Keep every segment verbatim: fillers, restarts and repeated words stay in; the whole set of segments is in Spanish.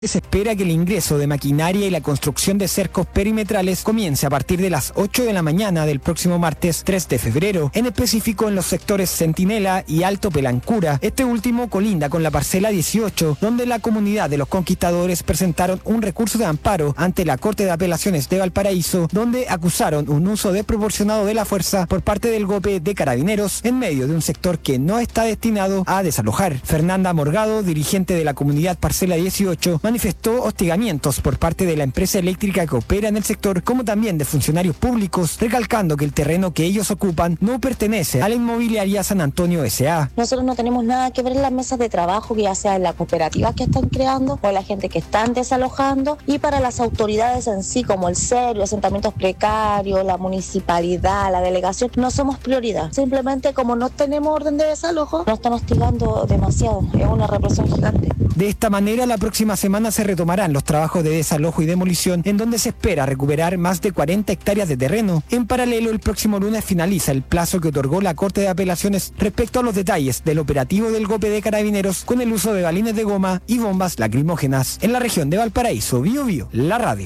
Se espera que el ingreso de maquinaria y la construcción de cercos perimetrales comience a partir de las ocho de la mañana del próximo martes tres de febrero, en específico en los sectores Centinela y Alto Pelancura. Este último colinda con la parcela dieciocho, donde la comunidad de los conquistadores presentaron un recurso de amparo ante la Corte de Apelaciones de Valparaíso, donde acusaron un uso desproporcionado de la fuerza por parte del GOPE de Carabineros en medio de un sector que no está destinado a desalojar. Fernanda Morgado, dirigente de la comunidad Parcela dieciocho, manifestó hostigamientos por parte de la empresa eléctrica que opera en el sector, como también de funcionarios públicos, recalcando que el terreno que ellos ocupan no pertenece a la inmobiliaria San Antonio S A Nosotros no tenemos nada que ver en las mesas de trabajo, que ya sea en las cooperativas que están creando o la gente que están desalojando, y para las autoridades en sí, como el C E R, los asentamientos precarios, la municipalidad, la delegación, no somos prioridad. Simplemente como no tenemos orden de desalojo, nos están hostigando demasiado. Es una represión gigante. De esta manera, la próxima semana se retomarán los trabajos de desalojo y demolición, en donde se espera recuperar más de cuarenta hectáreas de terreno. En paralelo, el próximo lunes finaliza el plazo que otorgó la Corte de Apelaciones respecto a los detalles del operativo del GOPE de Carabineros con el uso de balines de goma y bombas lacrimógenas. En la región de Valparaíso, Bio Bio, la radio.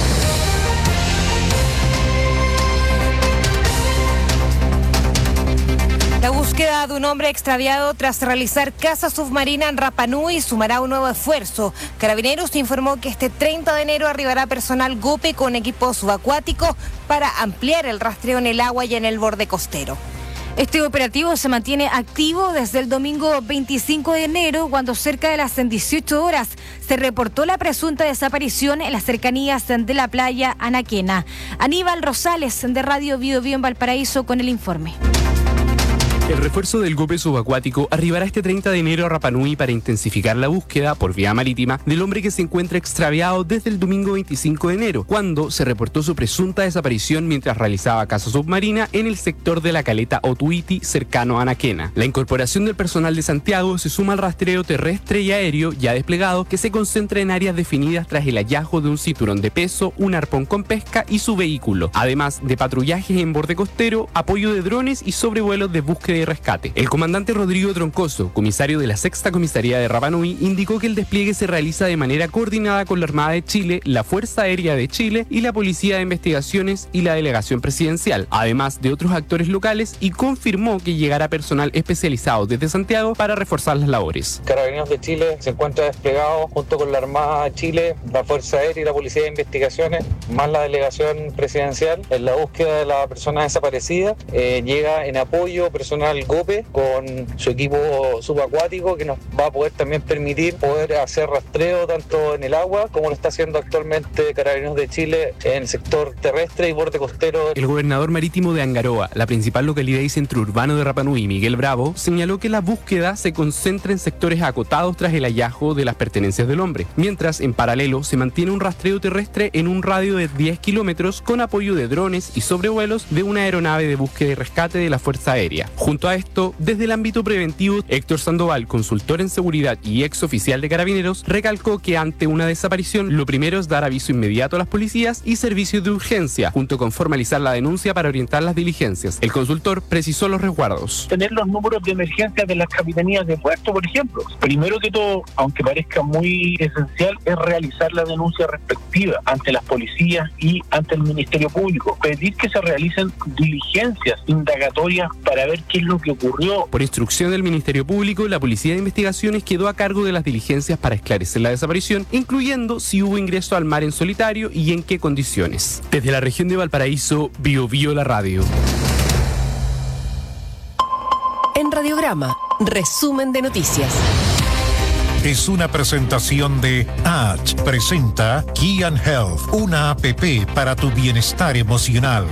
La búsqueda de un hombre extraviado tras realizar caza submarina en Rapa Nui sumará un nuevo esfuerzo. Carabineros informó que este treinta de enero arribará personal GOPE con equipo subacuático para ampliar el rastreo en el agua y en el borde costero. Este operativo se mantiene activo desde el domingo veinticinco de enero, cuando cerca de las dieciocho horas se reportó la presunta desaparición en las cercanías de la playa Anaquena. Aníbal Rosales, de Radio Bio Bio en Valparaíso, con el informe. El refuerzo del GOPE subacuático arribará este treinta de enero a Rapa Nui para intensificar la búsqueda por vía marítima del hombre que se encuentra extraviado desde el domingo veinticinco de enero, cuando se reportó su presunta desaparición mientras realizaba caza submarina en el sector de la caleta Otuiti, cercano a Anaquena. La incorporación del personal de Santiago se suma al rastreo terrestre y aéreo ya desplegado, que se concentra en áreas definidas tras el hallazgo de un cinturón de peso, un arpón con pesca y su vehículo, además de patrullajes en borde costero, apoyo de drones y sobrevuelos de búsqueda y rescate. El comandante Rodrigo Troncoso, comisario de la Sexta Comisaría de Rapa Nui, indicó que el despliegue se realiza de manera coordinada con la Armada de Chile, la Fuerza Aérea de Chile y la Policía de Investigaciones y la Delegación Presidencial, además de otros actores locales, y confirmó que llegará personal especializado desde Santiago para reforzar las labores. Carabineros de Chile se encuentra desplegado junto con la Armada de Chile, la Fuerza Aérea y la Policía de Investigaciones, más la Delegación Presidencial, en la búsqueda de la persona desaparecida. Eh, llega en apoyo personal al GOPE con su equipo subacuático, que nos va a poder también permitir poder hacer rastreo tanto en el agua como lo está haciendo actualmente Carabineros de Chile en el sector terrestre y borde costero. El gobernador marítimo de Angaroa, la principal localidad y centro urbano de Rapa Nui, Miguel Bravo, señaló que la búsqueda se concentra en sectores acotados tras el hallazgo de las pertenencias del hombre, mientras en paralelo se mantiene un rastreo terrestre en un radio de diez kilómetros con apoyo de drones y sobrevuelos de una aeronave de búsqueda y rescate de la Fuerza Aérea. Junto a esto, desde el ámbito preventivo, Héctor Sandoval, consultor en seguridad y ex oficial de Carabineros, recalcó que ante una desaparición, lo primero es dar aviso inmediato a las policías y servicios de urgencia, junto con formalizar la denuncia para orientar las diligencias. El consultor precisó los resguardos. Tener los números de emergencia de las capitanías de puerto, por ejemplo. Primero que todo, aunque parezca muy esencial, es realizar la denuncia respectiva ante las policías y ante el Ministerio Público. Pedir que se realicen diligencias indagatorias para ver qué es lo que ocurrió. Por instrucción del Ministerio Público, la Policía de Investigaciones quedó a cargo de las diligencias para esclarecer la desaparición, incluyendo si hubo ingreso al mar en solitario y en qué condiciones. Desde la región de Valparaíso, Bio Bio la radio. En Radiograma, resumen de noticias. Es una presentación de H. Presenta Key and Health, una app para tu bienestar emocional.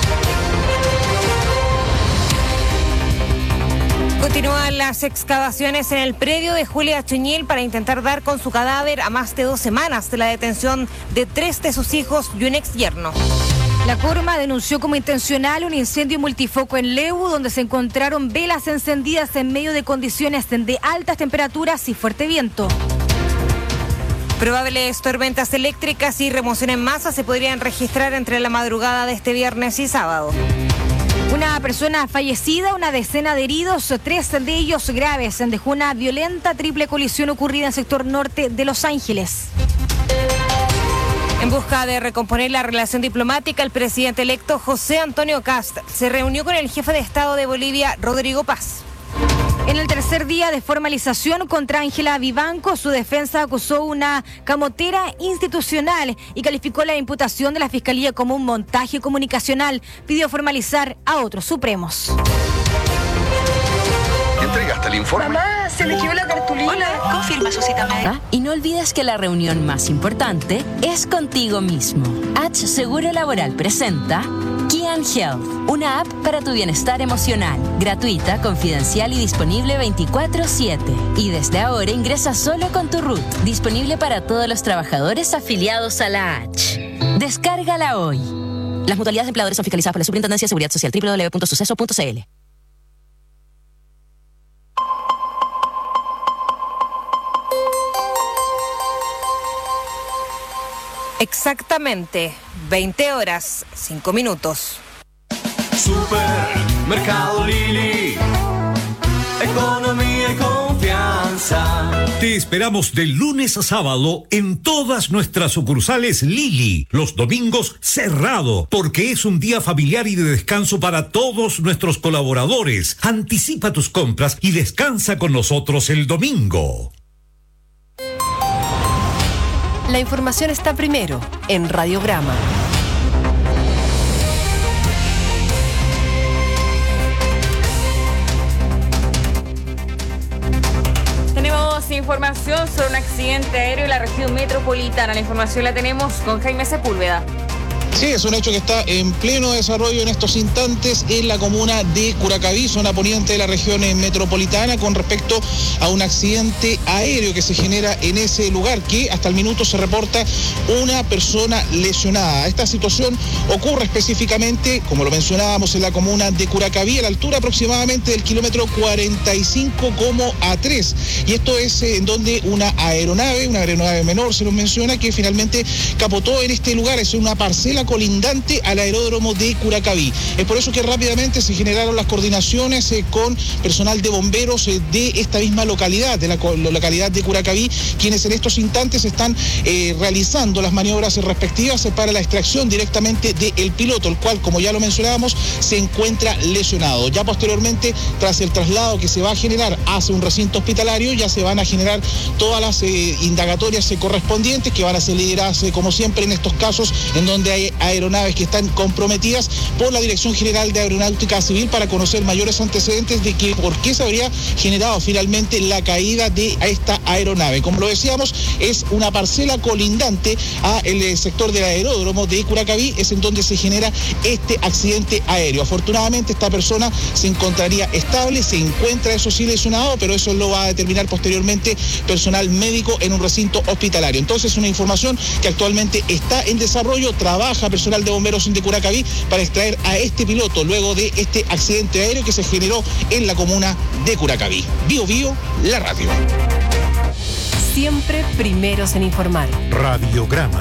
Continúan las excavaciones en el predio de Julia Chuñil para intentar dar con su cadáver a más de dos semanas de la detención de tres de sus hijos y un ex yerno. La Corma denunció como intencional un incendio multifoco en Lebu, donde se encontraron velas encendidas en medio de condiciones de altas temperaturas y fuerte viento. Probables tormentas eléctricas y remoción en masa se podrían registrar entre la madrugada de este viernes y sábado. Una persona fallecida, una decena de heridos, tres de ellos graves. Dejó una violenta triple colisión ocurrida en el sector norte de Los Ángeles. En busca de recomponer la relación diplomática, el presidente electo José Antonio Kast se reunió con el jefe de Estado de Bolivia, Rodrigo Paz. En el tercer día de formalización contra Ángela Vivanco, su defensa acusó una camotera institucional y calificó la imputación de la Fiscalía como un montaje comunicacional. Pidió formalizar a otros supremos. ¿Entregaste el informe? Mamá, se le quedó la cartulina. Hola, confirma su cita médica. Y no olvides que la reunión más importante es contigo mismo. H Seguro Laboral presenta Kian Health, una app para tu bienestar emocional, gratuita, confidencial y disponible veinticuatro siete. Y desde ahora ingresa solo con tu root, disponible para todos los trabajadores afiliados a la H. Descárgala hoy. Las mutualidades de empleadores son fiscalizadas por la Superintendencia de Seguridad Social, doble u doble u doble u punto suceso punto c l. Exactamente, veinte horas, cinco minutos. Supermercado Lili. Economía y confianza. Te esperamos de lunes a sábado en todas nuestras sucursales Lili. Los domingos cerrado, porque es un día familiar y de descanso para todos nuestros colaboradores. Anticipa tus compras y descansa con nosotros el domingo. La información está primero en Radiograma. Tenemos información sobre un accidente aéreo en la región metropolitana. La información la tenemos con Jaime Sepúlveda. Sí, es un hecho que está en pleno desarrollo en estos instantes en la comuna de Curacaví, zona poniente de la región metropolitana, con respecto a un accidente aéreo que se genera en ese lugar, que hasta el minuto se reporta una persona lesionada. Esta situación ocurre específicamente, como lo mencionábamos, en la comuna de Curacaví, a la altura aproximadamente del kilómetro cuarenta y cinco como A tres. Y esto es en donde una aeronave, una aeronave menor se nos menciona, que finalmente capotó en este lugar. Es una parcela colindante al aeródromo de Curacaví. Es por eso que rápidamente se generaron las coordinaciones eh, con personal de bomberos eh, de esta misma localidad, de la, la localidad de Curacaví, quienes en estos instantes están eh, realizando las maniobras respectivas eh, para la extracción directamente del piloto, el cual, como ya lo mencionábamos, se encuentra lesionado. Ya posteriormente, tras el traslado que se va a generar hacia un recinto hospitalario, ya se van a generar todas las eh, indagatorias eh, correspondientes, que van a ser lideradas, eh, como siempre en estos casos, en donde hay aeronaves que están comprometidas por la Dirección General de Aeronáutica Civil, para conocer mayores antecedentes de que por qué se habría generado finalmente la caída de esta aeronave. Como lo decíamos, es una parcela colindante a el sector del aeródromo de Curacaví, es en donde se genera este accidente aéreo. Afortunadamente esta persona se encontraría estable, se encuentra eso sí lesionado, pero eso lo va a determinar posteriormente personal médico en un recinto hospitalario. Entonces, una información que actualmente está en desarrollo. Trabaja personal de bomberos de Curacaví para extraer a este piloto luego de este accidente aéreo que se generó en la comuna de Curacaví. Bio Bio, la radio. Siempre primeros en informar. Radiograma.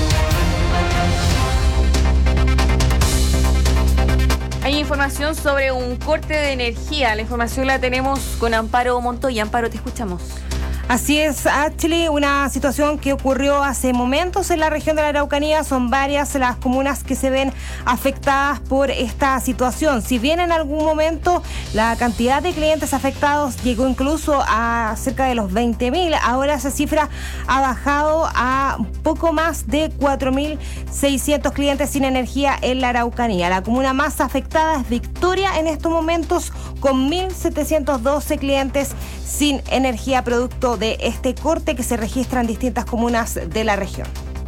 Hay información sobre un corte de energía. La información la tenemos con Amparo Montoya. Amparo, te escuchamos. Así es, Ashley, una situación que ocurrió hace momentos en la región de la Araucanía. Son varias las comunas que se ven afectadas por esta situación. Si bien en algún momento la cantidad de clientes afectados llegó incluso a cerca de los veinte mil, ahora esa cifra ha bajado a poco más de cuatro mil seiscientos clientes sin energía en la Araucanía. La comuna más afectada es Victoria en estos momentos, con mil setecientos doce clientes sin energía producto de este corte que se registra en distintas comunas de la región.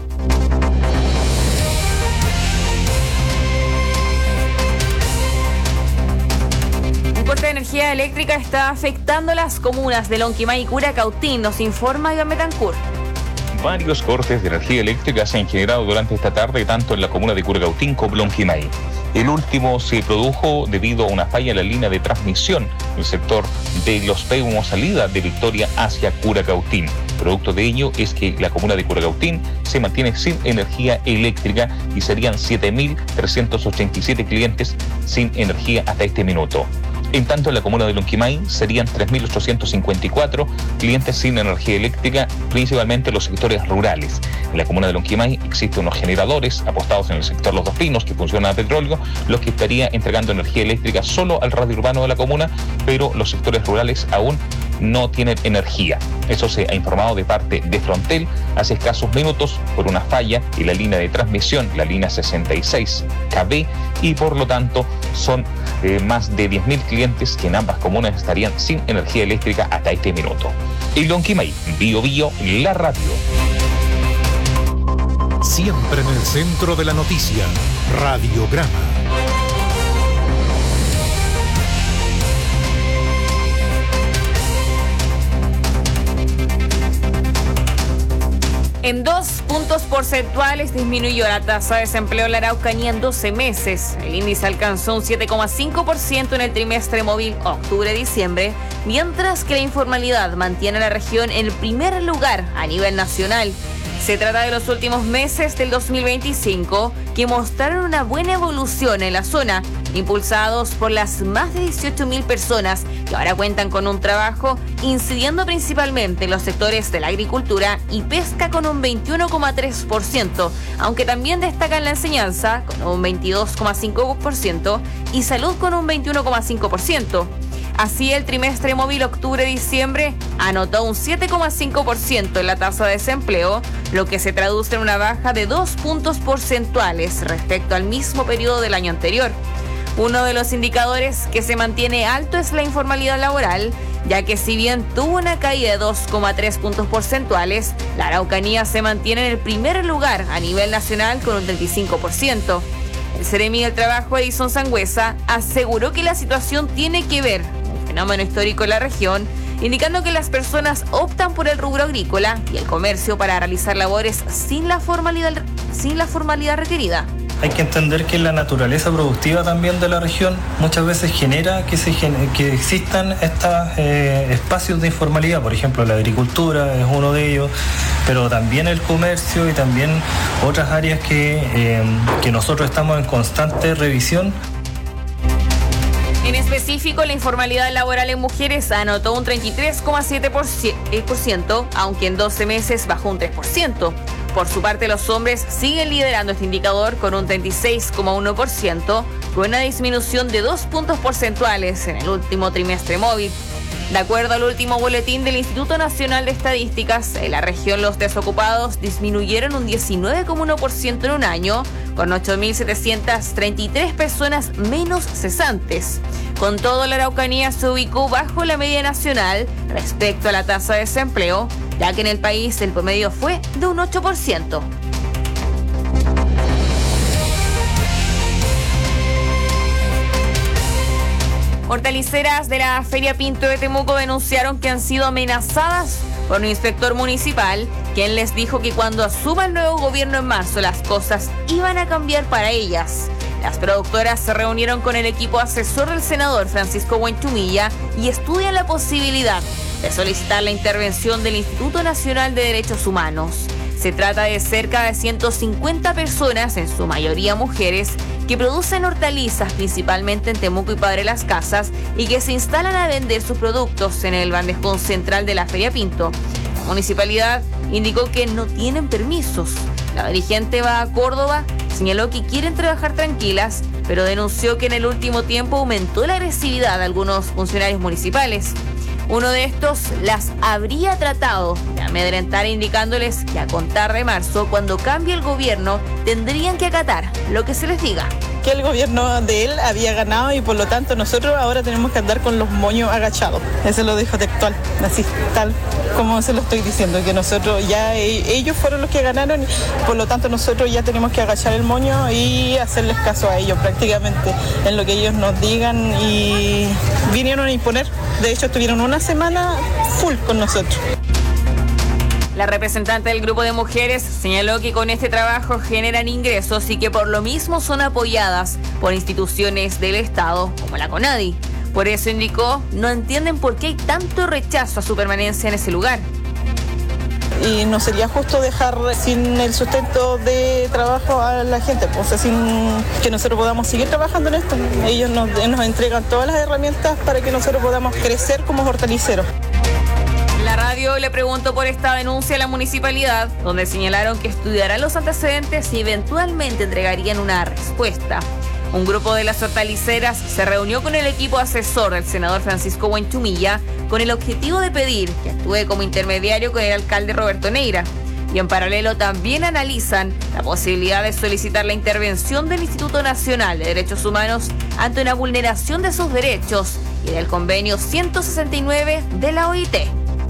Un corte de energía eléctrica está afectando las comunas de Lonquimay y Curacautín, nos informa Iván Betancourt. Varios cortes de energía eléctrica se han generado durante esta tarde, tanto en la comuna de Curacautín como Lonquimay. El último se produjo debido a una falla en la línea de transmisión en el sector de Los Peumos, salida de Victoria hacia Curacautín. Producto de ello es que la comuna de Curacautín se mantiene sin energía eléctrica y serían siete mil trescientos ochenta y siete clientes sin energía hasta este minuto. En tanto, en la comuna de Lonquimay serían tres mil ochocientos cincuenta y cuatro clientes sin energía eléctrica, principalmente en los sectores rurales. En la comuna de Lonquimay existen unos generadores apostados en el sector Los Dos Pinos que funcionan a petróleo, los que estaría entregando energía eléctrica solo al radio urbano de la comuna, pero los sectores rurales aún no tienen energía. Eso se ha informado de parte de Frontel hace escasos minutos por una falla en la línea de transmisión, la línea sesenta y seis K B, y por lo tanto son eh, más de diez mil clientes que en ambas comunas estarían sin energía eléctrica hasta este minuto. En Lonquimay, Bio Bio, la radio. Siempre en el centro de la noticia, Radiograma. En dos puntos porcentuales disminuyó la tasa de desempleo en la Araucanía en doce meses. El índice alcanzó un siete coma cinco por ciento en el trimestre móvil octubre-diciembre, mientras que la informalidad mantiene a la región en el primer lugar a nivel nacional. Se trata de los últimos meses del dos mil veinticinco que mostraron una buena evolución en la zona, impulsados por las más de dieciocho mil personas que ahora cuentan con un trabajo, incidiendo principalmente en los sectores de la agricultura y pesca con un veintiuno coma tres por ciento, aunque también destacan la enseñanza con un veintidós coma cinco por ciento y salud con un veintiuno coma cinco por ciento. Así, el trimestre móvil octubre-diciembre anotó un siete coma cinco por ciento en la tasa de desempleo, lo que se traduce en una baja de dos puntos porcentuales respecto al mismo periodo del año anterior. Uno de los indicadores que se mantiene alto es la informalidad laboral, ya que si bien tuvo una caída de dos coma tres puntos porcentuales, la Araucanía se mantiene en el primer lugar a nivel nacional con un treinta y cinco por ciento. El Seremi del Trabajo, Edison Sangüesa, aseguró que la situación tiene que ver con un fenómeno histórico en la región, indicando que las personas optan por el rubro agrícola y el comercio para realizar labores sin la formalidad, sin la formalidad requerida. Hay que entender que la naturaleza productiva también de la región muchas veces genera que, se, que existan estos eh, espacios de informalidad. Por ejemplo, la agricultura es uno de ellos, pero también el comercio y también otras áreas que, eh, que nosotros estamos en constante revisión. En específico, la informalidad laboral en mujeres anotó un treinta y tres coma siete por ciento, aunque en doce meses bajó un tres por ciento. Por su parte, los hombres siguen liderando este indicador con un treinta y seis coma uno por ciento, con una disminución de dos puntos porcentuales en el último trimestre móvil. De acuerdo al último boletín del Instituto Nacional de Estadísticas, en la región los desocupados disminuyeron un diecinueve coma uno por ciento en un año, con ocho mil setecientas treinta y tres personas menos cesantes. Con todo, la Araucanía se ubicó bajo la media nacional respecto a la tasa de desempleo, ya que en el país el promedio fue de un ocho por ciento. Hortaliceras de la Feria Pinto de Temuco denunciaron que han sido amenazadas por un inspector municipal, quien les dijo que cuando asuma el nuevo gobierno en marzo las cosas iban a cambiar para ellas. Las productoras se reunieron con el equipo asesor del senador Francisco Buenchumilla y estudian la posibilidad de solicitar la intervención del Instituto Nacional de Derechos Humanos. Se trata de cerca de ciento cincuenta personas, en su mayoría mujeres, que producen hortalizas principalmente en Temuco y Padre Las Casas y que se instalan a vender sus productos en el bandejón central de la Feria Pinto. La municipalidad indicó que no tienen permisos. La dirigente va a Córdoba señaló que quieren trabajar tranquilas, pero denunció que en el último tiempo aumentó la agresividad de algunos funcionarios municipales. Uno de estos las habría tratado de amedrentar, indicándoles que a contar de marzo, cuando cambie el gobierno, tendrían que acatar lo que se les diga. Que el gobierno de él había ganado y por lo tanto nosotros ahora tenemos que andar con los moños agachados. Eso lo dijo textual, así, tal como se lo estoy diciendo, que nosotros ya, ellos fueron los que ganaron y por lo tanto nosotros ya tenemos que agachar el moño y hacerles caso a ellos prácticamente en lo que ellos nos digan, y vinieron a imponer. De hecho, estuvieron una semana full con nosotros. La representante del grupo de mujeres señaló que con este trabajo generan ingresos y que por lo mismo son apoyadas por instituciones del Estado como la CONADI. Por eso, indicó, no entienden por qué hay tanto rechazo a su permanencia en ese lugar. y no sería justo dejar sin el sustento de trabajo a la gente, pues, o sea, sin que nosotros podamos seguir trabajando en esto. Ellos nos, nos entregan todas las herramientas para que nosotros podamos crecer como hortaliceros. La radio le preguntó por esta denuncia a la municipalidad, donde señalaron que estudiarán los antecedentes y eventualmente entregarían una respuesta. Un grupo de las hortaliceras se reunió con el equipo asesor del senador Francisco Buenchumilla con el objetivo de pedir que actúe como intermediario con el alcalde Roberto Neira. Y en paralelo también analizan la posibilidad de solicitar la intervención del Instituto Nacional de Derechos Humanos ante una vulneración de sus derechos y del convenio ciento sesenta y nueve de la O I T.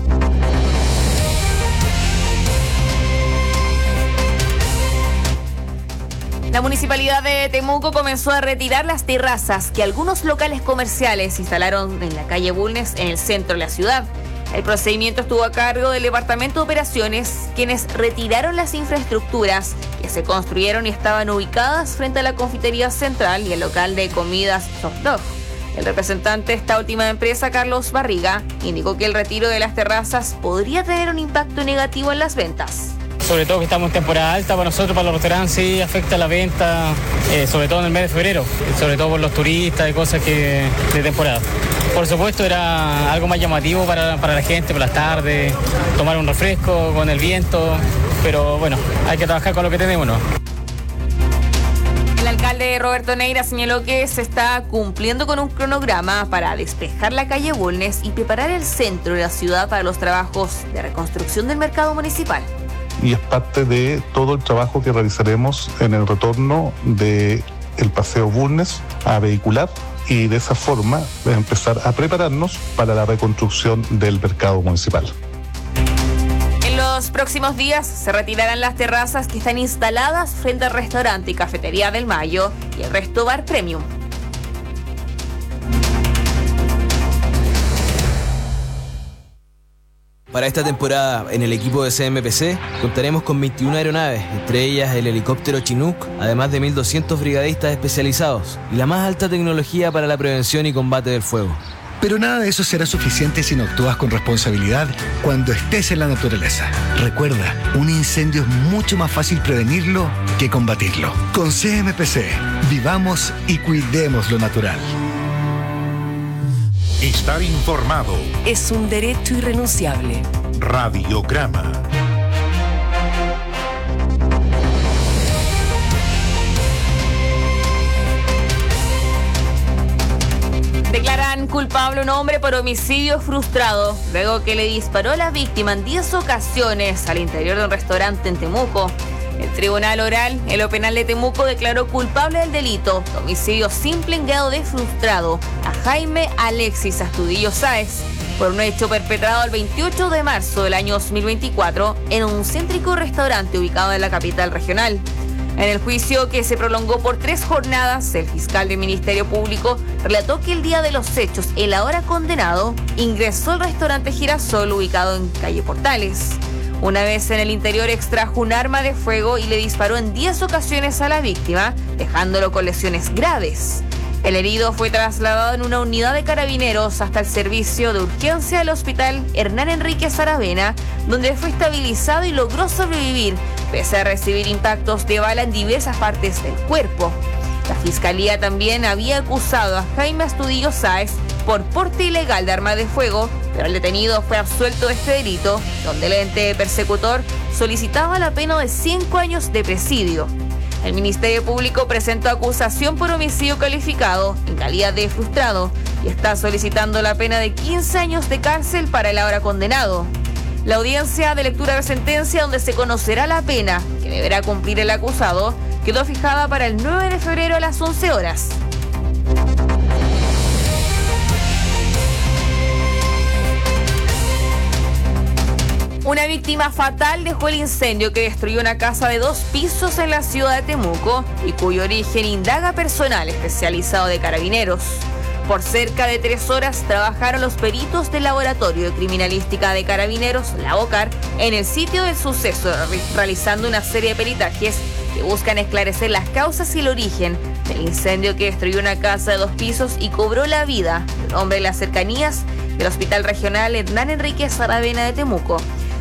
La municipalidad de Temuco comenzó a retirar las terrazas que algunos locales comerciales instalaron en la calle Bulnes en el centro de la ciudad. El procedimiento estuvo a cargo del Departamento de Operaciones, quienes retiraron las infraestructuras que se construyeron y estaban ubicadas frente a la confitería central y el local de comidas Soft Dog. El representante de esta última empresa, Carlos Barriga, indicó que el retiro de las terrazas podría tener un impacto negativo en las ventas. Sobre todo que estamos en temporada alta, para nosotros, para los restaurantes, sí afecta la venta, eh, sobre todo en el mes de febrero, sobre todo por los turistas y cosas que de temporada. Por supuesto era algo más llamativo para, para la gente, por las tardes, tomar un refresco con el viento, pero bueno, hay que trabajar con lo que tenemos, ¿no? El alcalde Roberto Neira señaló que se está cumpliendo con un cronograma para despejar la calle Bulnes y preparar el centro de la ciudad para los trabajos de reconstrucción del mercado municipal. Y es parte de todo el trabajo que realizaremos en el retorno del paseo Bulnes a vehicular y de esa forma empezar a prepararnos para la reconstrucción del mercado municipal. En los próximos días se retirarán las terrazas que están instaladas frente al restaurante y cafetería del Mayo y el Resto Bar Premium. Para esta temporada, en el equipo de C M P C, contaremos con veintiuna aeronaves, entre ellas el helicóptero Chinook, además de mil doscientos brigadistas especializados y la más alta tecnología para la prevención y combate del fuego. Pero nada de eso será suficiente si no actúas con responsabilidad cuando estés en la naturaleza. Recuerda, un incendio es mucho más fácil prevenirlo que combatirlo. Con C M P C, vivamos y cuidemos lo natural. Estar informado es un derecho irrenunciable. Radiograma. Declaran culpable a un hombre por homicidio frustrado, luego que le disparó a la víctima en diez ocasiones al interior de un restaurante en Temuco. El Tribunal Oral en lo Penal de Temuco declaró culpable del delito de homicidio simple en grado de frustrado a Jaime Alexis Astudillo Sáez por un hecho perpetrado el veintiocho de marzo del año dos mil veinticuatro en un céntrico restaurante ubicado en la capital regional. En el juicio, que se prolongó por tres jornadas, el fiscal del Ministerio Público relató que el día de los hechos, el ahora condenado ingresó al restaurante Girasol ubicado en calle Portales. Una vez en el interior extrajo un arma de fuego y le disparó en diez ocasiones a la víctima, dejándolo con lesiones graves. El herido fue trasladado en una unidad de carabineros hasta el servicio de urgencia del hospital Hernán Enríquez Aravena, donde fue estabilizado y logró sobrevivir, pese a recibir impactos de bala en diversas partes del cuerpo. La fiscalía también había acusado a Jaime Astudillo Sáez por porte ilegal de arma de fuego, pero el detenido fue absuelto de este delito, donde el ente persecutor solicitaba la pena de cinco años de presidio. El Ministerio Público presentó acusación por homicidio calificado en calidad de frustrado y está solicitando la pena de quince años de cárcel para el ahora condenado. La audiencia de lectura de sentencia, donde se conocerá la pena que deberá cumplir el acusado, quedó fijada para el nueve de febrero a las once horas. Una víctima fatal dejó el incendio que destruyó una casa de dos pisos en la ciudad de Temuco y cuyo origen indaga personal especializado de carabineros. Por cerca de tres horas trabajaron los peritos del Laboratorio de Criminalística de Carabineros, la OCAR, en el sitio del suceso, realizando una serie de peritajes que buscan esclarecer las causas y el origen del incendio que destruyó una casa de dos pisos y cobró la vida de un hombre en las cercanías del Hospital Regional Hernán Enríquez Aravena de Temuco.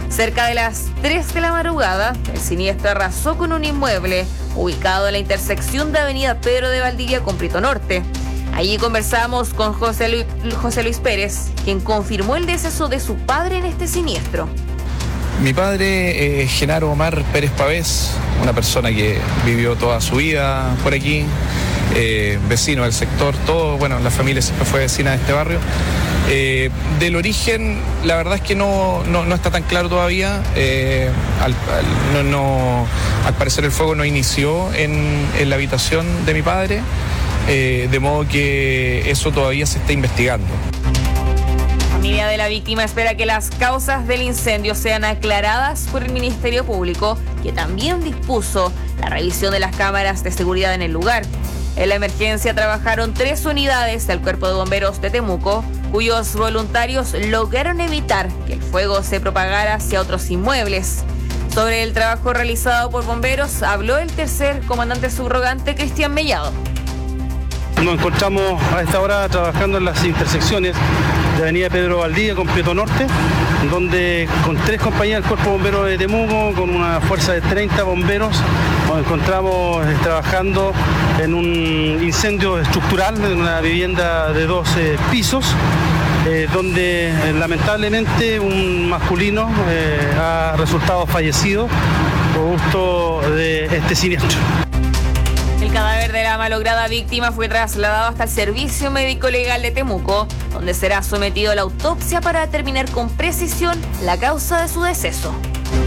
Cerca de las tres de la madrugada, el siniestro arrasó con un inmueble ubicado en la intersección de Avenida Pedro de Valdivia con Prieto Norte. Allí conversamos con José Luis, José Luis Pérez, quien confirmó el deceso de su padre en este siniestro. Mi padre es eh, Genaro Omar Pérez Pavés, una persona que vivió toda su vida por aquí, eh, vecino del sector, todo, bueno, la familia siempre fue vecina de este barrio. Eh, del origen, la verdad es que no, no, no está tan claro todavía. Eh, al, al, no, no, al parecer el fuego no inició en, en la habitación de mi padre, eh, de modo que eso todavía se está investigando. La familia de la víctima espera que las causas del incendio sean aclaradas por el Ministerio Público, que también dispuso la revisión de las cámaras de seguridad en el lugar. En la emergencia trabajaron tres unidades del Cuerpo de Bomberos de Temuco, cuyos voluntarios lograron evitar que el fuego se propagara hacia otros inmuebles. Sobre el trabajo realizado por bomberos habló el tercer comandante subrogante, Cristian Mellado. Nos encontramos a esta hora trabajando en las intersecciones de Avenida Pedro Valdivia con Prieto Norte, donde con tres compañías del Cuerpo de Bomberos de Temuco, con una fuerza de treinta bomberos, nos encontramos eh, trabajando en un incendio estructural en una vivienda de doce pisos, eh, donde eh, lamentablemente un masculino eh, ha resultado fallecido producto de este siniestro. El cadáver de la malograda víctima fue trasladado hasta el Servicio Médico Legal de Temuco, donde será sometido a la autopsia para determinar con precisión la causa de su deceso.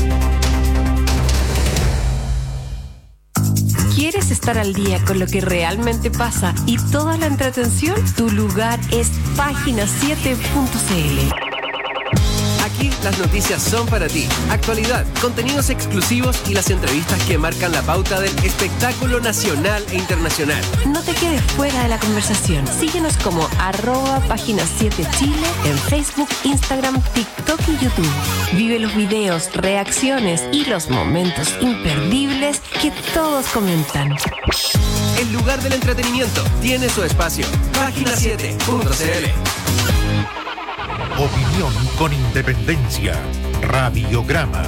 ¿Quieres estar al día con lo que realmente pasa y toda la entretención? Tu lugar es página siete punto c l. Aquí las noticias son para ti. Actualidad, contenidos exclusivos y las entrevistas que marcan la pauta del espectáculo nacional e internacional. No te quedes fuera de la conversación. Síguenos como arroba página siete Chile en Facebook, Instagram, TikTok y YouTube. Vive los videos, reacciones y los momentos imperdibles que todos comentan. El lugar del entretenimiento tiene su espacio. página siete punto c l. Opinión con independencia. Radiograma.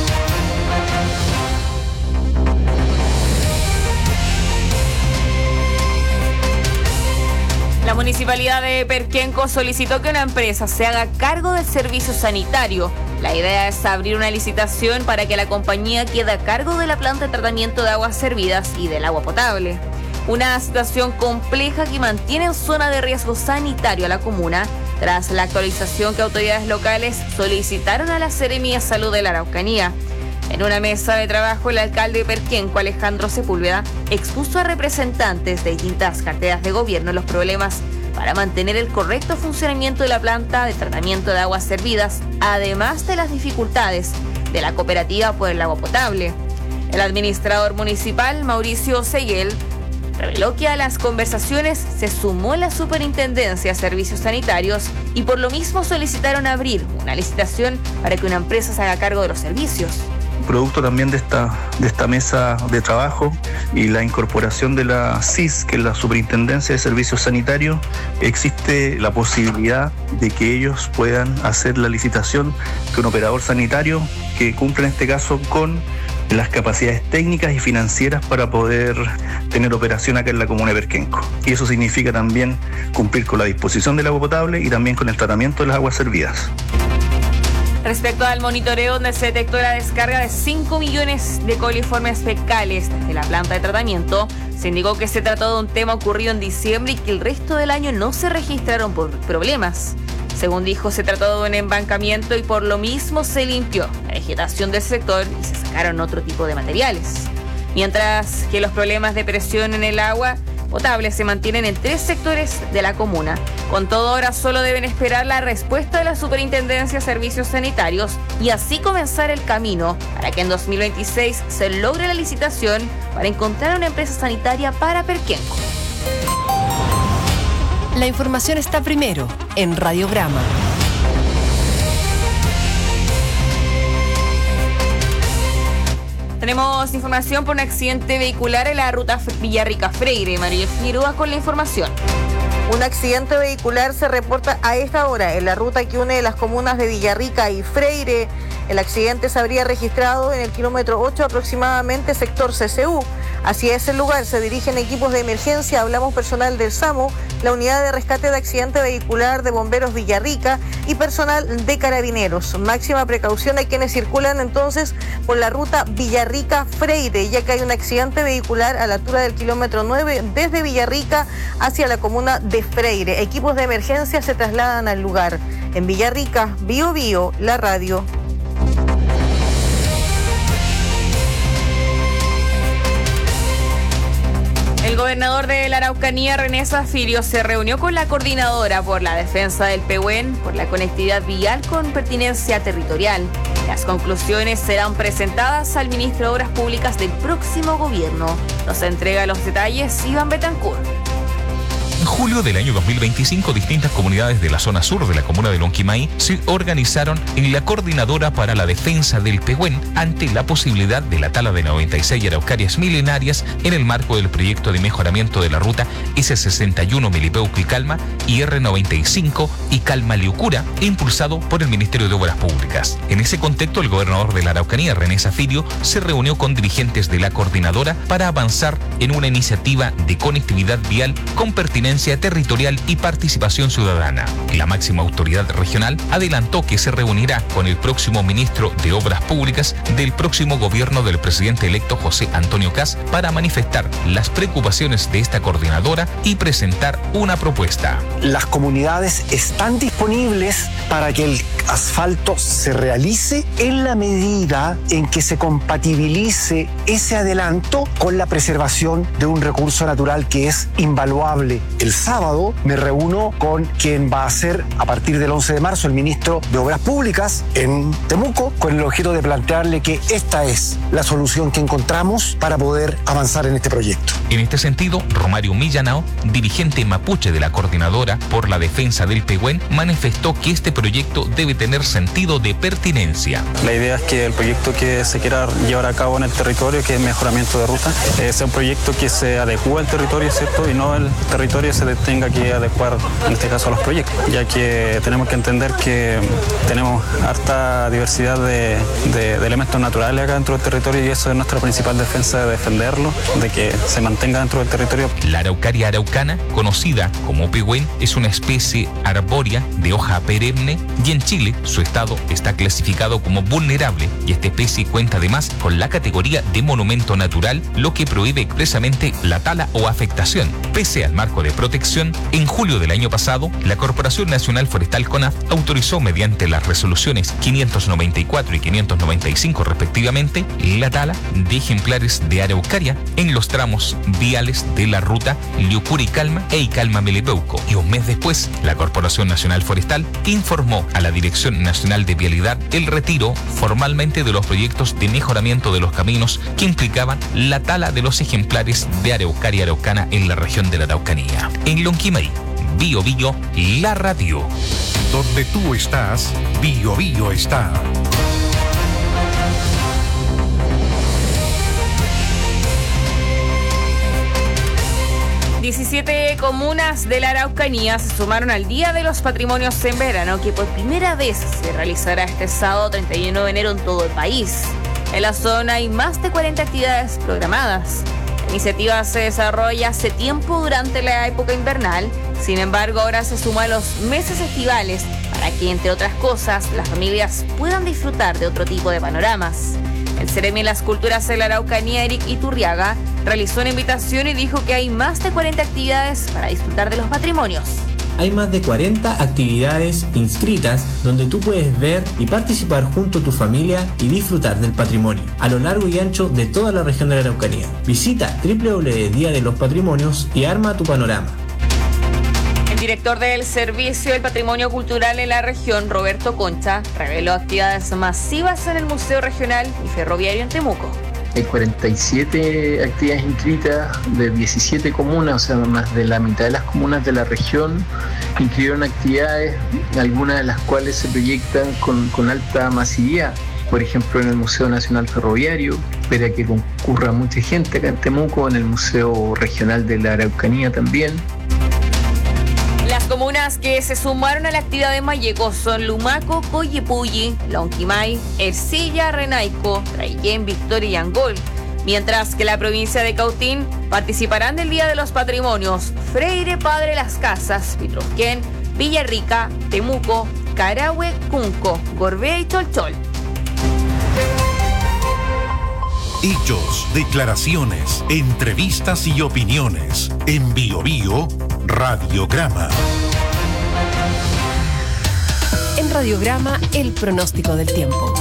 La Municipalidad de Perquenco solicitó que una empresa se haga cargo del servicio sanitario. La idea es abrir una licitación para que la compañía quede a cargo de la planta de tratamiento de aguas servidas y del agua potable. Una situación compleja que mantiene en zona de riesgo sanitario a la comuna, tras la actualización que autoridades locales solicitaron a la Seremía de Salud de la Araucanía. En una mesa de trabajo, el alcalde de Perquenco, Alejandro Sepúlveda, expuso a representantes de distintas carteras de gobierno los problemas para mantener el correcto funcionamiento de la planta de tratamiento de aguas servidas, además de las dificultades de la cooperativa por el agua potable. El administrador municipal, Mauricio Seguel, reveló que a las conversaciones se sumó la Superintendencia de Servicios Sanitarios y por lo mismo solicitaron abrir una licitación para que una empresa se haga cargo de los servicios. Producto también de esta, de esta mesa de trabajo y la incorporación de la S I S, que es la Superintendencia de Servicios Sanitarios, existe la posibilidad de que ellos puedan hacer la licitación que un operador sanitario que cumpla en este caso con las capacidades técnicas y financieras para poder tener operación acá en la comuna de Perquenco. Y eso significa también cumplir con la disposición del agua potable y también con el tratamiento de las aguas servidas. Respecto al monitoreo, donde se detectó la descarga de cinco millones de coliformes fecales desde la planta de tratamiento, se indicó que se trató de un tema ocurrido en diciembre y que el resto del año no se registraron por problemas. Según dijo, se trató de un embancamiento y por lo mismo se limpió la vegetación del sector y se sacaron otro tipo de materiales. Mientras que los problemas de presión en el agua potable se mantienen en tres sectores de la comuna. Con todo, ahora solo deben esperar la respuesta de la Superintendencia de Servicios Sanitarios y así comenzar el camino para que en dos mil veintiséis se logre la licitación para encontrar una empresa sanitaria para Perquenco. La información está primero en Radiograma. Tenemos información por un accidente vehicular en la ruta Villarrica-Freire. María Figueroa con la información. Un accidente vehicular se reporta a esta hora en la ruta que une las comunas de Villarrica y Freire. El accidente se habría registrado en el kilómetro ocho aproximadamente, sector C C U. Hacia ese lugar se dirigen equipos de emergencia, hablamos personal del SAMU, la unidad de rescate de accidente vehicular de Bomberos Villarrica y personal de Carabineros. Máxima precaución a quienes circulan entonces por la ruta Villarrica-Freire, ya que hay un accidente vehicular a la altura del kilómetro nueve desde Villarrica hacia la comuna de Freire. Equipos de emergencia se trasladan al lugar. En Villarrica, Bio Bio, la radio. El gobernador de la Araucanía, René Zaffirio, se reunió con la coordinadora por la defensa del Pehuen por la conectividad vial con pertinencia territorial. Las conclusiones serán presentadas al ministro de Obras Públicas del próximo gobierno. Nos entrega los detalles Iván Betancourt. En julio del año dos mil veinticinco, distintas comunidades de la zona sur de la comuna de Lonquimay se organizaron en la Coordinadora para la Defensa del Pehuen ante la posibilidad de la tala de noventa y seis araucarias milenarias en el marco del proyecto de mejoramiento de la ruta ese sesenta y uno Melipeuco-Icalma y erre noventa y cinco Icalma-Liucura, impulsado por el Ministerio de Obras Públicas. En ese contexto, el gobernador de la Araucanía, René Zaffirio, se reunió con dirigentes de la coordinadora para avanzar en una iniciativa de conectividad vial con pertinencia territorial y participación ciudadana. La máxima autoridad regional adelantó que se reunirá con el próximo ministro de Obras Públicas del próximo gobierno del presidente electo José Antonio Kast para manifestar las preocupaciones de esta coordinadora y presentar una propuesta. Las comunidades están disponibles para que el asfalto se realice en la medida en que se compatibilice ese adelanto con la preservación de un recurso natural que es invaluable. El sábado me reúno con quien va a ser, a partir del once de marzo, el ministro de Obras Públicas en Temuco, con el objeto de plantearle que esta es la solución que encontramos para poder avanzar en este proyecto. En este sentido, Romario Millanao, dirigente mapuche de la Coordinadora por la Defensa del Pehuen, manifestó que este proyecto debe tener sentido de pertinencia. La idea es que el proyecto que se quiera llevar a cabo en el territorio, que es mejoramiento de ruta, eh, sea un proyecto que se adecue al territorio, ¿cierto? Y no el territorio se le tenga que adecuar, en este caso, a los proyectos, ya que tenemos que entender que tenemos harta diversidad de, de, de elementos naturales acá dentro del territorio y eso es nuestra principal defensa, de defenderlo, de que se mantenga dentro del territorio. La araucaria araucana, conocida como pehuen, es una especie arbórea de hoja perenne y en Chile su estado está clasificado como vulnerable y esta especie cuenta además con la categoría de monumento natural, lo que prohíbe expresamente la tala o afectación. Pese al marco de protección, en julio del año pasado, la Corporación Nacional Forestal CONAF autorizó mediante las resoluciones quinientos noventa y cuatro y quinientos noventa y cinco respectivamente la tala de ejemplares de araucaria en los tramos viales de la ruta Liucura-Icalma e Icalma-Melipeuco. Y un mes después, la Corporación Nacional Forestal informó a la Dirección Nacional de Vialidad el retiro formalmente de los proyectos de mejoramiento de los caminos que implicaban la tala de los ejemplares de araucaria araucana en la región de la Araucanía. En Lonquimay, Bio Bio, la radio. Donde tú estás, Bio Bio está. diecisiete comunas de la Araucanía se sumaron al Día de los Patrimonios en verano, que por primera vez se realizará este sábado treinta y uno de enero en todo el país. En la zona hay más de cuarenta actividades programadas. La iniciativa se desarrolla hace tiempo durante la época invernal, sin embargo ahora se suma a los meses estivales para que, entre otras cosas, las familias puedan disfrutar de otro tipo de panoramas. El Ceremi de las Culturas de la Araucanía, Eric Iturriaga, realizó una invitación y dijo que hay más de cuarenta actividades para disfrutar de los patrimonios. Hay más de cuarenta actividades inscritas donde tú puedes ver y participar junto a tu familia y disfrutar del patrimonio a lo largo y ancho de toda la región de la Araucanía. Visita doble u doble u doble u punto día de los patrimonios y arma tu panorama. El director del Servicio del Patrimonio Cultural en la región, Roberto Concha, reveló actividades masivas en el Museo Regional y Ferroviario en Temuco. Hay cuarenta y siete actividades inscritas de diecisiete comunas, o sea, más de la mitad de las comunas de la región inscribieron actividades, algunas de las cuales se proyectan con, con alta masividad. Por ejemplo, en el Museo Nacional Ferroviario, espera que concurra mucha gente acá en Temuco, en el Museo Regional de la Araucanía también. La Las comunas que se sumaron a la actividad de Malleco son Lumaco, Coyipulli, Lonquimay, Ercilla, Renaico, Traillén, Victoria y Angol. Mientras que la provincia de Cautín participarán del Día de los Patrimonios Freire, Padre Las Casas, Pitrosquén, Villarrica, Temuco, Carahue, Cunco, Gorbea y Cholchol. Hechos, declaraciones, entrevistas y opiniones. En Bio Bio, Radiograma. En Radiograma, el pronóstico del tiempo.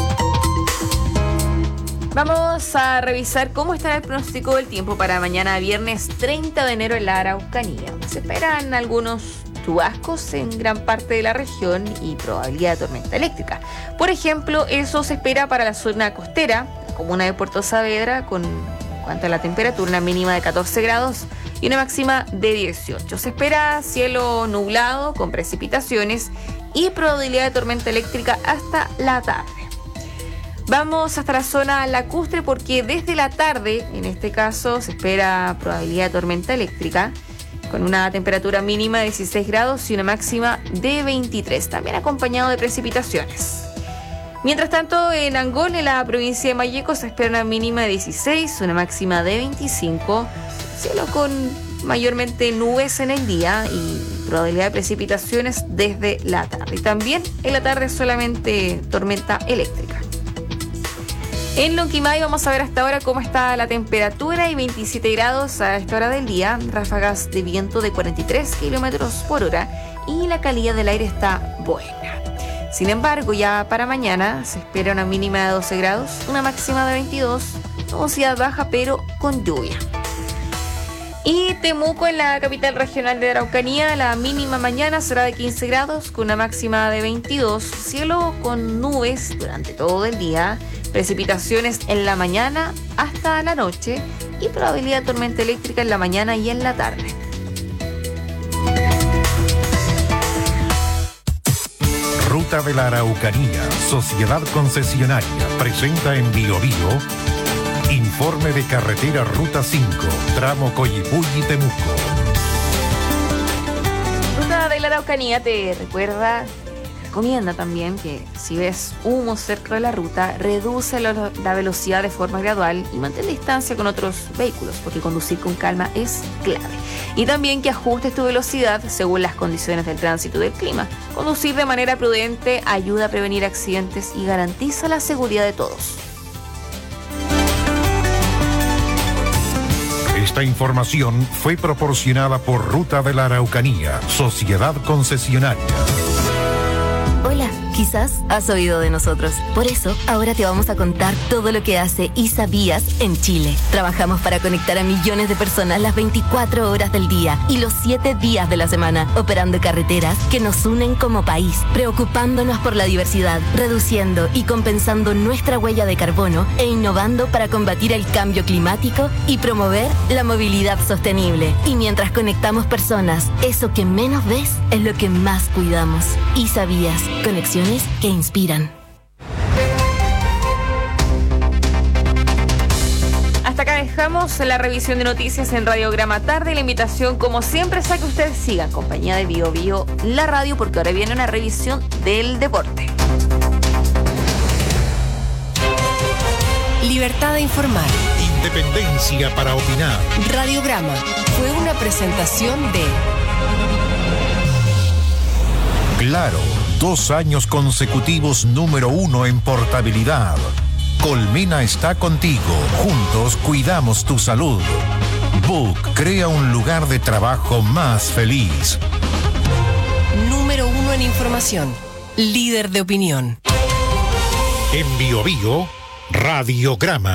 Vamos a revisar cómo estará el pronóstico del tiempo para mañana viernes treinta de enero en la Araucanía. Se esperan algunos chubascos en gran parte de la región y probabilidad de tormenta eléctrica. Por ejemplo, eso se espera para la zona costera, la comuna de Puerto Saavedra, con en cuanto a la temperatura, una mínima de catorce grados y una máxima de dieciocho. Se espera cielo nublado con precipitaciones y probabilidad de tormenta eléctrica hasta la tarde. Vamos hasta la zona lacustre porque desde la tarde, en este caso, se espera probabilidad de tormenta eléctrica con una temperatura mínima de dieciséis grados y una máxima de veintitrés, también acompañado de precipitaciones. Mientras tanto, en Angol, en la provincia de Malleco, se espera una mínima de dieciséis, una máxima de veinticinco, cielo con mayormente nubes en el día y probabilidad de precipitaciones desde la tarde. Y también en la tarde solamente tormenta eléctrica. En Lonquimay vamos a ver hasta ahora cómo está la temperatura y veintisiete grados a esta hora del día, ráfagas de viento de cuarenta y tres kilómetros por hora y la calidad del aire está buena. Sin embargo, ya para mañana se espera una mínima de doce grados, una máxima de veintidós, nubosidad baja pero con lluvia. Y Temuco, en la capital regional de Araucanía, la mínima mañana será de quince grados con una máxima de veintidós, cielo con nubes durante todo el día, precipitaciones en la mañana hasta la noche y probabilidad de tormenta eléctrica en la mañana y en la tarde. Ruta de la Araucanía, Sociedad Concesionaria, presenta en Bio Bio informe de carretera Ruta cinco, tramo Coyipulli-Temuco. Ruta de la Araucanía te recuerda, te recomienda también que si ves humo cerca de la ruta, reduce la, la velocidad de forma gradual y mantén distancia con otros vehículos, porque conducir con calma es clave. Y también que ajustes tu velocidad según las condiciones del tránsito y del clima. Conducir de manera prudente ayuda a prevenir accidentes y garantiza la seguridad de todos. Esta información fue proporcionada por Ruta de la Araucanía, Sociedad Concesionaria. Hola, quizás has oído de nosotros. Por eso, ahora te vamos a contar todo lo que hace ISABías en Chile. Trabajamos para conectar a millones de personas las veinticuatro horas del día y los siete días de la semana, operando carreteras que nos unen como país, preocupándonos por la diversidad, reduciendo y compensando nuestra huella de carbono e innovando para combatir el cambio climático y promover la movilidad sostenible. Y mientras conectamos personas, eso que menos ves es lo que más cuidamos. ISABías. Conexiones que inspiran. Hasta acá dejamos la revisión de noticias en Radiograma Tarde. La invitación, como siempre, es a que ustedes sigan compañía de Bio Bio, la radio, porque ahora viene una revisión del deporte. Libertad de informar. Independencia para opinar. Radiograma fue una presentación de Claro. Dos años consecutivos número uno en portabilidad. Colmena está contigo. Juntos cuidamos tu salud. Book crea un lugar de trabajo más feliz. Número uno en información. Líder de opinión. En Bio Bio, Radiograma.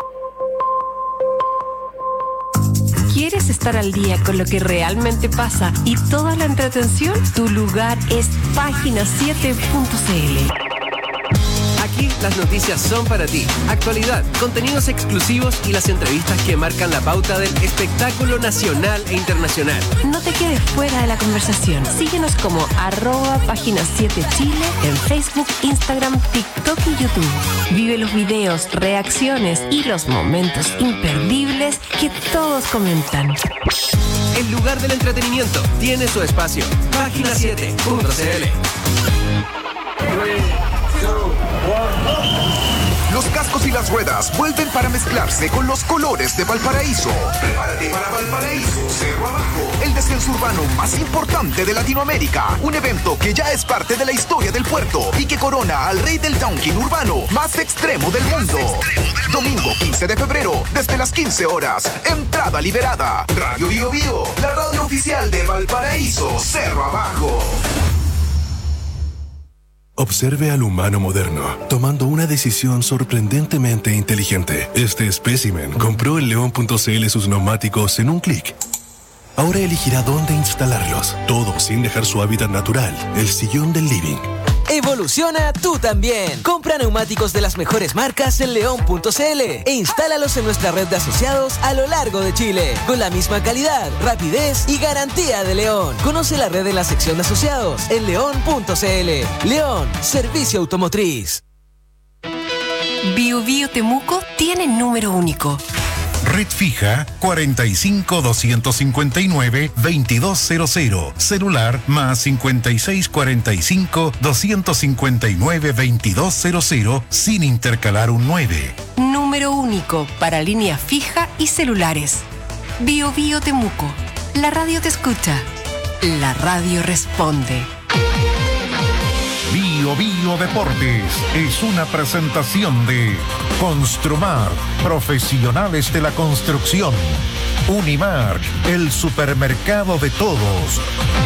¿Quieres estar al día con lo que realmente pasa y toda la entretención? Tu lugar es página siete punto c l. Aquí las noticias son para ti. Actualidad, contenidos exclusivos y las entrevistas que marcan la pauta del espectáculo nacional e internacional. No te quedes fuera de la conversación. Síguenos como arroba página siete Chile en Facebook, Instagram, TikTok y YouTube. Vive los videos, reacciones y los momentos imperdibles que todos comentan. El lugar del entretenimiento tiene su espacio. página siete punto c l. Los cascos y las ruedas vuelven para mezclarse con los colores de Valparaíso. Prepárate para Valparaíso Cerro Abajo, el descenso urbano más importante de Latinoamérica. Un evento que ya es parte de la historia del puerto y que corona al rey del downhill urbano más extremo del mundo. Domingo quince de febrero, desde las quince horas. Entrada liberada. Radio Bio Bio, la radio oficial de Valparaíso Cerro Abajo. Observe al humano moderno, tomando una decisión sorprendentemente inteligente. Este espécimen compró en león punto c l sus neumáticos en un clic. Ahora elegirá dónde instalarlos, todo sin dejar su hábitat natural, el sillón del living. Evoluciona tú también. Compra neumáticos de las mejores marcas en león punto c l e instálalos en nuestra red de asociados a lo largo de Chile, con la misma calidad, rapidez y garantía de León. Conoce la red en la sección de asociados en león punto c l. León, servicio automotriz. Bio Bio Temuco tiene número único. Red fija cuarenta y cinco, doscientos cincuenta y nueve, veintidós cero cero. Celular más cincuenta y seis, cuarenta y cinco, doscientos cincuenta y nueve, veintidós cero cero sin intercalar un nueve. Número único para línea fija y celulares. Bio Bio Temuco. La radio te escucha. La radio responde. Bio Bio Deportes es una presentación de Construmar, profesionales de la construcción. Unimark, el supermercado de todos.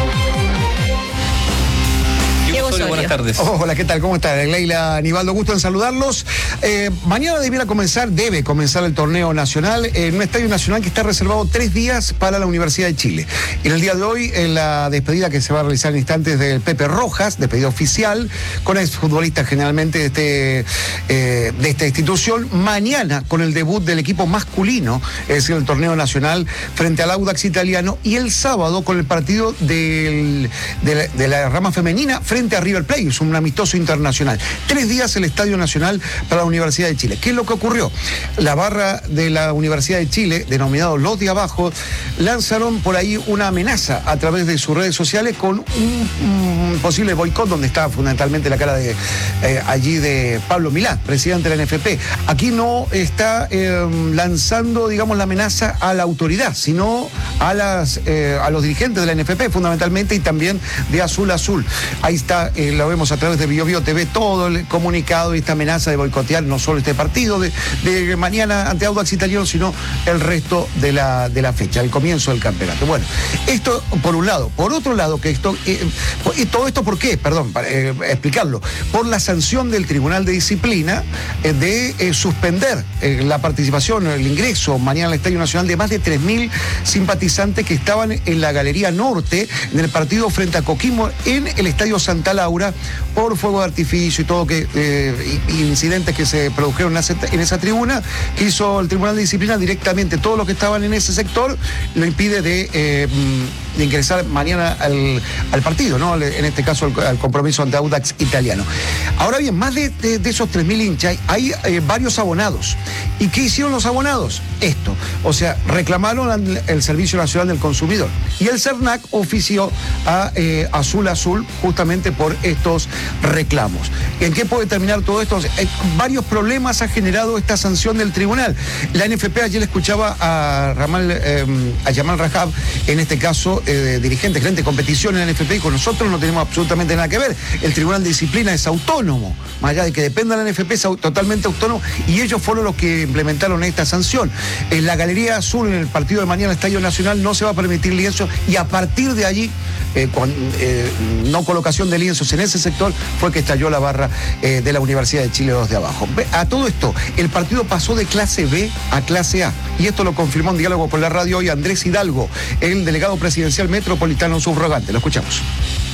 Osorio, buenas tardes. Oh, hola, ¿qué tal? ¿Cómo está? Leila, Aníbaldo, gusto en saludarlos. Eh, mañana debiera comenzar, debe comenzar el torneo nacional en un estadio nacional que está reservado tres días para la Universidad de Chile. En el día de hoy, en la despedida que se va a realizar en instantes del Pepe Rojas, despedida oficial, con exfutbolistas generalmente de, este, eh, de esta institución. Mañana, con el debut del equipo masculino, es decir, el torneo nacional frente al Audax Italiano. Y el sábado, con el partido del, de, la, de la rama femenina frente a River Plate, es un amistoso internacional. Tres días el Estadio Nacional para la Universidad de Chile. ¿Qué es lo que ocurrió? La barra de la Universidad de Chile, denominado Los de Abajo, lanzaron por ahí una amenaza a través de sus redes sociales con un, un posible boicot, donde está fundamentalmente la cara de eh, allí de Pablo Milá, presidente de la N F P. Aquí no está eh, lanzando, digamos, la amenaza a la autoridad, sino a, las, eh, a los dirigentes de la N F P, fundamentalmente, y también de Azul Azul. Ahí está, eh, lo vemos a través de Bio Bio T V, todo el comunicado y esta amenaza de boicotear no solo este partido de, de mañana ante Audax Italiano, sino el resto de la, de la fecha, el comienzo del campeonato. Bueno, esto por un lado. Por otro lado, que esto, eh, y todo esto ¿por qué? Perdón, para eh, explicarlo. Por la sanción del Tribunal de Disciplina eh, de eh, suspender eh, la participación, el ingreso mañana al Estadio Nacional de más de tres mil simpatizantes que estaban en la Galería Norte, en el partido frente a Coquimbo, en el Estadio Santa Laura, por fuego de artificio y todo, que eh, incidentes que se produjeron en esa tribuna, que hizo el Tribunal de Disciplina directamente. Todos los que estaban en ese sector lo impide de, eh, de ingresar mañana al, al partido, ¿no? En este caso al, al compromiso ante Audax Italiano. Ahora bien, más de, de, de esos tres mil hinchas hay eh, varios abonados. ¿Y qué hicieron los abonados? Esto, o sea, reclamaron al, el Servicio Nacional del Consumidor, y el CERNAC ofició a eh, Azul Azul justamente por estos reclamos. ¿En qué puede terminar todo esto? Eh, varios problemas ha generado esta sanción del tribunal. La N F P, ayer le escuchaba a Ramal, eh, a Yamal Rajab, en este caso eh, dirigente, gerente de competición en la N F P, y con nosotros no tenemos absolutamente nada que ver. El Tribunal de Disciplina es autónomo, más allá de que dependa de la N F P, es totalmente autónomo, y ellos fueron los que implementaron esta sanción. En la Galería Azul, en el partido de mañana en el Estadio Nacional, no se va a permitir lienzo, y a partir de allí, eh, con, eh, no colocación de lienzos en ese sector, fue que estalló la barra eh, de la Universidad de Chile dos de Abajo. A todo esto, el partido pasó de clase B a clase A, y esto lo confirmó en diálogo por la radio hoy Andrés Hidalgo, el delegado presidencial metropolitano subrogante. Lo escuchamos.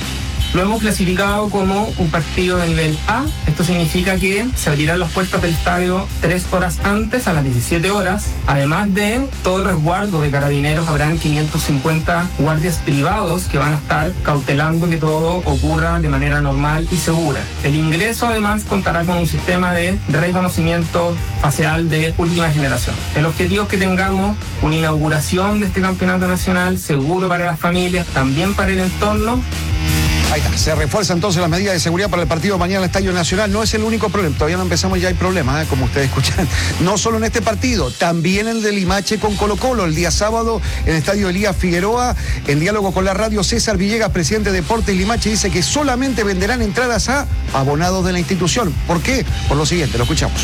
Lo hemos clasificado como un partido de nivel A. Esto significa que se abrirán las puertas del estadio tres horas antes, a las diecisiete horas. Además de todo el resguardo de carabineros, habrán quinientos cincuenta guardias privados que van a estar cautelando que todo ocurra de manera normal y segura. El ingreso además contará con un sistema de reconocimiento facial de última generación. El objetivo es que tengamos una inauguración de este campeonato nacional seguro para las familias, también para el entorno. Ahí está, se refuerza entonces las medidas de seguridad para el partido de mañana en el Estadio Nacional. No es el único problema, todavía no empezamos, ya hay problemas, ¿eh? Como ustedes escuchan. No solo en este partido, también el de Limache con Colo Colo, el día sábado en el Estadio Elías Figueroa. En diálogo con la radio, César Villegas, presidente de Deportes Limache, dice que solamente venderán entradas a abonados de la institución. ¿Por qué? Por lo siguiente, lo escuchamos.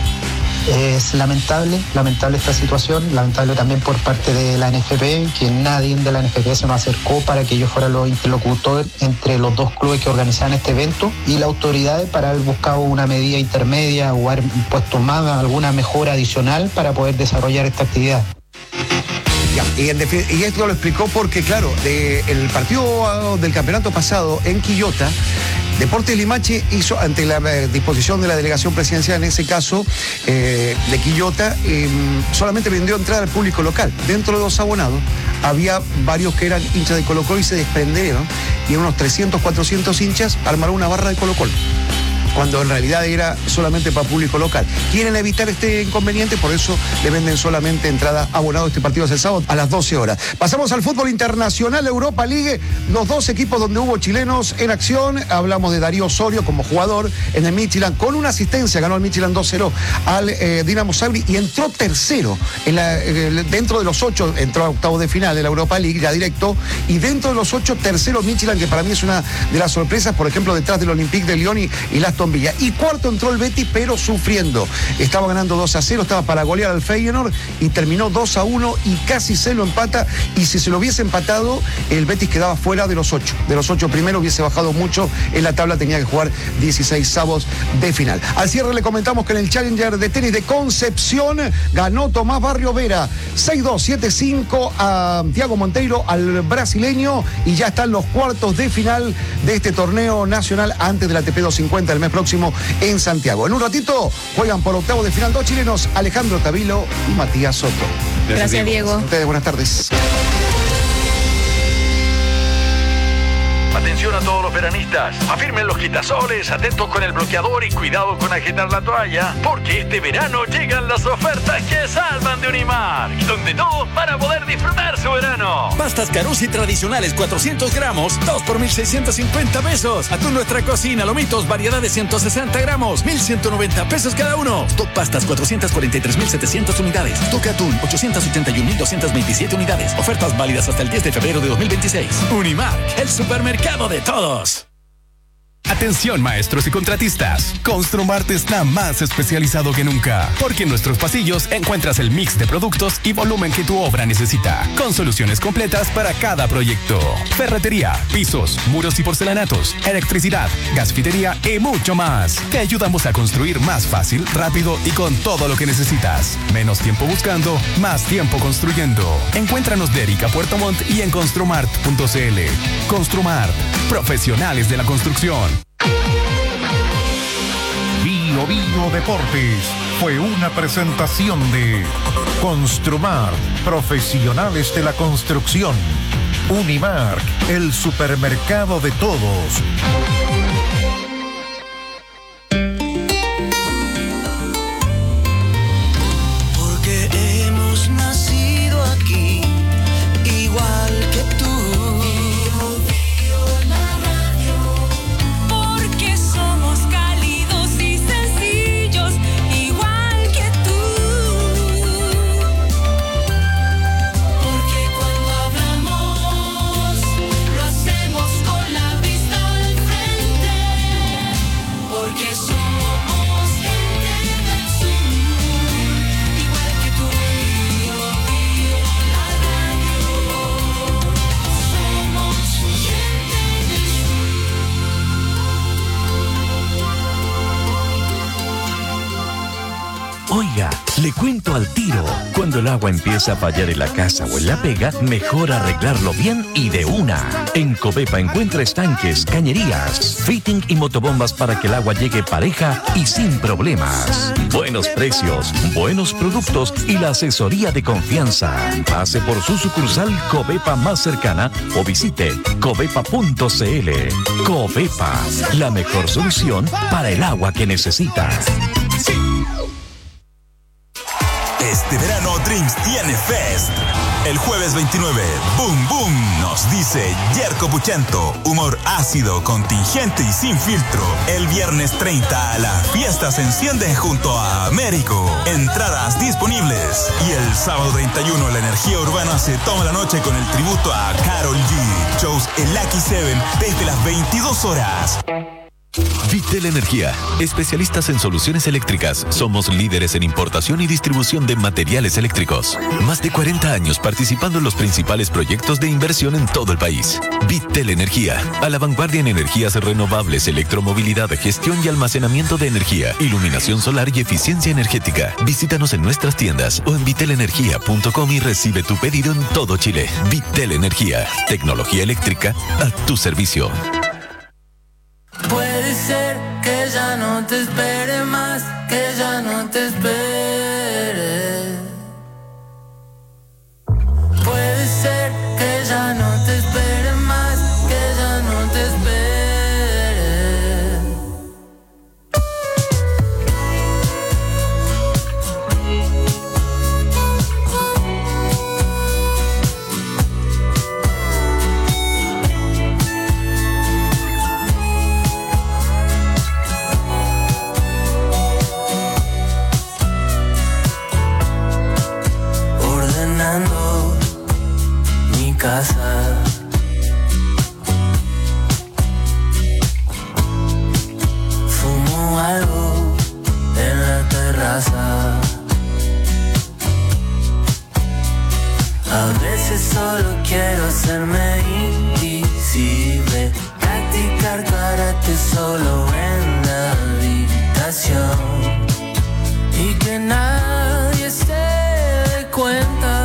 Es lamentable, lamentable esta situación, lamentable también por parte de la N F P, que nadie de la N F P se nos acercó para que yo fuera los interlocutores entre los dos clubes que organizaban este evento y las autoridades para haber buscado una medida intermedia o haber puesto más alguna mejora adicional para poder desarrollar esta actividad. Ya, y, en y esto lo explicó porque, claro, de, el partido del campeonato pasado en Quillota, Deportes Limache hizo, ante la eh, disposición de la delegación presidencial, en ese caso, eh, de Quillota, eh, solamente vendió entrada al público local. Dentro de los abonados había varios que eran hinchas de Colo Colo y se desprendieron, y unos trescientos, cuatrocientos hinchas armaron una barra de Colo Colo, cuando en realidad era solamente para público local. Quieren evitar este inconveniente, por eso le venden solamente entrada abonado. Este partido es el sábado a las doce horas. Pasamos al fútbol internacional, Europa League, los dos equipos donde hubo chilenos en acción. Hablamos de Darío Osorio como jugador en el Midtjylland, con una asistencia, ganó el Midtjylland dos cero al eh, Dinamo Zagreb y entró tercero en la, eh, dentro de los ocho, entró a octavos de final de la Europa League, ya directo, y dentro de los ocho, tercero Midtjylland, que para mí es una de las sorpresas, por ejemplo, detrás del Olympique de Lyon y, y las Villa. Y cuarto entró el Betis, pero sufriendo. Estaba ganando dos a cero, estaba para golear al Feyenoord y terminó dos a uno y casi se lo empata. Y si se lo hubiese empatado, el Betis quedaba fuera de los ocho. De los ocho primero hubiese bajado mucho en la tabla, tenía que jugar dieciséis avos de final. Al cierre le comentamos que en el Challenger de tenis de Concepción ganó Tomás Barrio Vera seis dos, siete cinco a Thiago Monteiro, al brasileño, y ya están los cuartos de final de este torneo nacional antes del A T P doscientos cincuenta el mes próximo en Santiago. En un ratito juegan por octavo de final dos chilenos, Alejandro Tavilo y Matías Soto. Gracias, Gracias Diego. Diego. Ustedes, buenas tardes. Atención a todos los veranistas, afirmen los quitasoles, atentos con el bloqueador y cuidado con agitar la toalla, porque este verano llegan las ofertas que salvan de Unimark, donde todos van a poder disfrutar su verano. Pastas Carusi tradicionales cuatrocientos gramos, dos por mil seiscientos cincuenta pesos. Atún Nuestra Cocina, lomitos, variedad de ciento sesenta gramos, mil ciento noventa pesos cada uno. Top Pastas cuatrocientos cuarenta y tres mil setecientas unidades. Toque Atún ochocientos ochenta y un mil doscientos veintisiete unidades. Ofertas válidas hasta el diez de febrero de dos mil veintiséis. Unimark, el supermercado de todos. Atención maestros y contratistas, Construmart está más especializado que nunca, porque en nuestros pasillos encuentras el mix de productos y volumen que tu obra necesita, con soluciones completas para cada proyecto. Ferretería, pisos, muros y porcelanatos, electricidad, gasfitería y mucho más. Te ayudamos a construir más fácil, rápido y con todo lo que necesitas. Menos tiempo buscando, más tiempo construyendo. Encuéntranos de Erika Puerto Montt y en construmart punto c l. Construmart, profesionales de la construcción. Bio Bio Deportes fue una presentación de Construmart, profesionales de la construcción. Unimark, el supermercado de todos. Porque hemos nacido aquí, igual que tú. Lo hacemos con la vista al frente. Le cuento al tiro. Cuando el agua empieza a fallar en la casa o en la pega, mejor arreglarlo bien y de una. En Covepa encuentra estanques, cañerías, fitting y motobombas para que el agua llegue pareja y sin problemas. Buenos precios, buenos productos y la asesoría de confianza. Pase por su sucursal Covepa más cercana o visite covepa punto cl. Covepa, la mejor solución para el agua que necesitas. Este verano Drinks tiene Fest. El jueves veintinueve, Boom Boom nos dice Yerko Puchento, humor ácido, contingente y sin filtro. El viernes treinta, la fiesta se enciende junto a Américo. Entradas disponibles. Y el sábado treinta y uno, la energía urbana se toma la noche con el tributo a Karol G. Shows en Lucky Seven desde las veintidós horas. Vitel Energía, especialistas en soluciones eléctricas. Somos líderes en importación y distribución de materiales eléctricos. Más de cuarenta años participando en los principales proyectos de inversión en todo el país. Vitel Energía, a la vanguardia en energías renovables, electromovilidad, gestión y almacenamiento de energía, iluminación solar y eficiencia energética. Visítanos en nuestras tiendas o en vitel energía punto com y recibe tu pedido en todo Chile. Vitel Energía, tecnología eléctrica a tu servicio. Puede ser que ya no te espere más, que ya no te espere. Puede ser que ya no te espere más, que ya no te espere. Mi casa, fumo algo en la terraza. A veces solo quiero hacerme invisible, practicar karate solo en la habitación y que nadie se dé cuenta.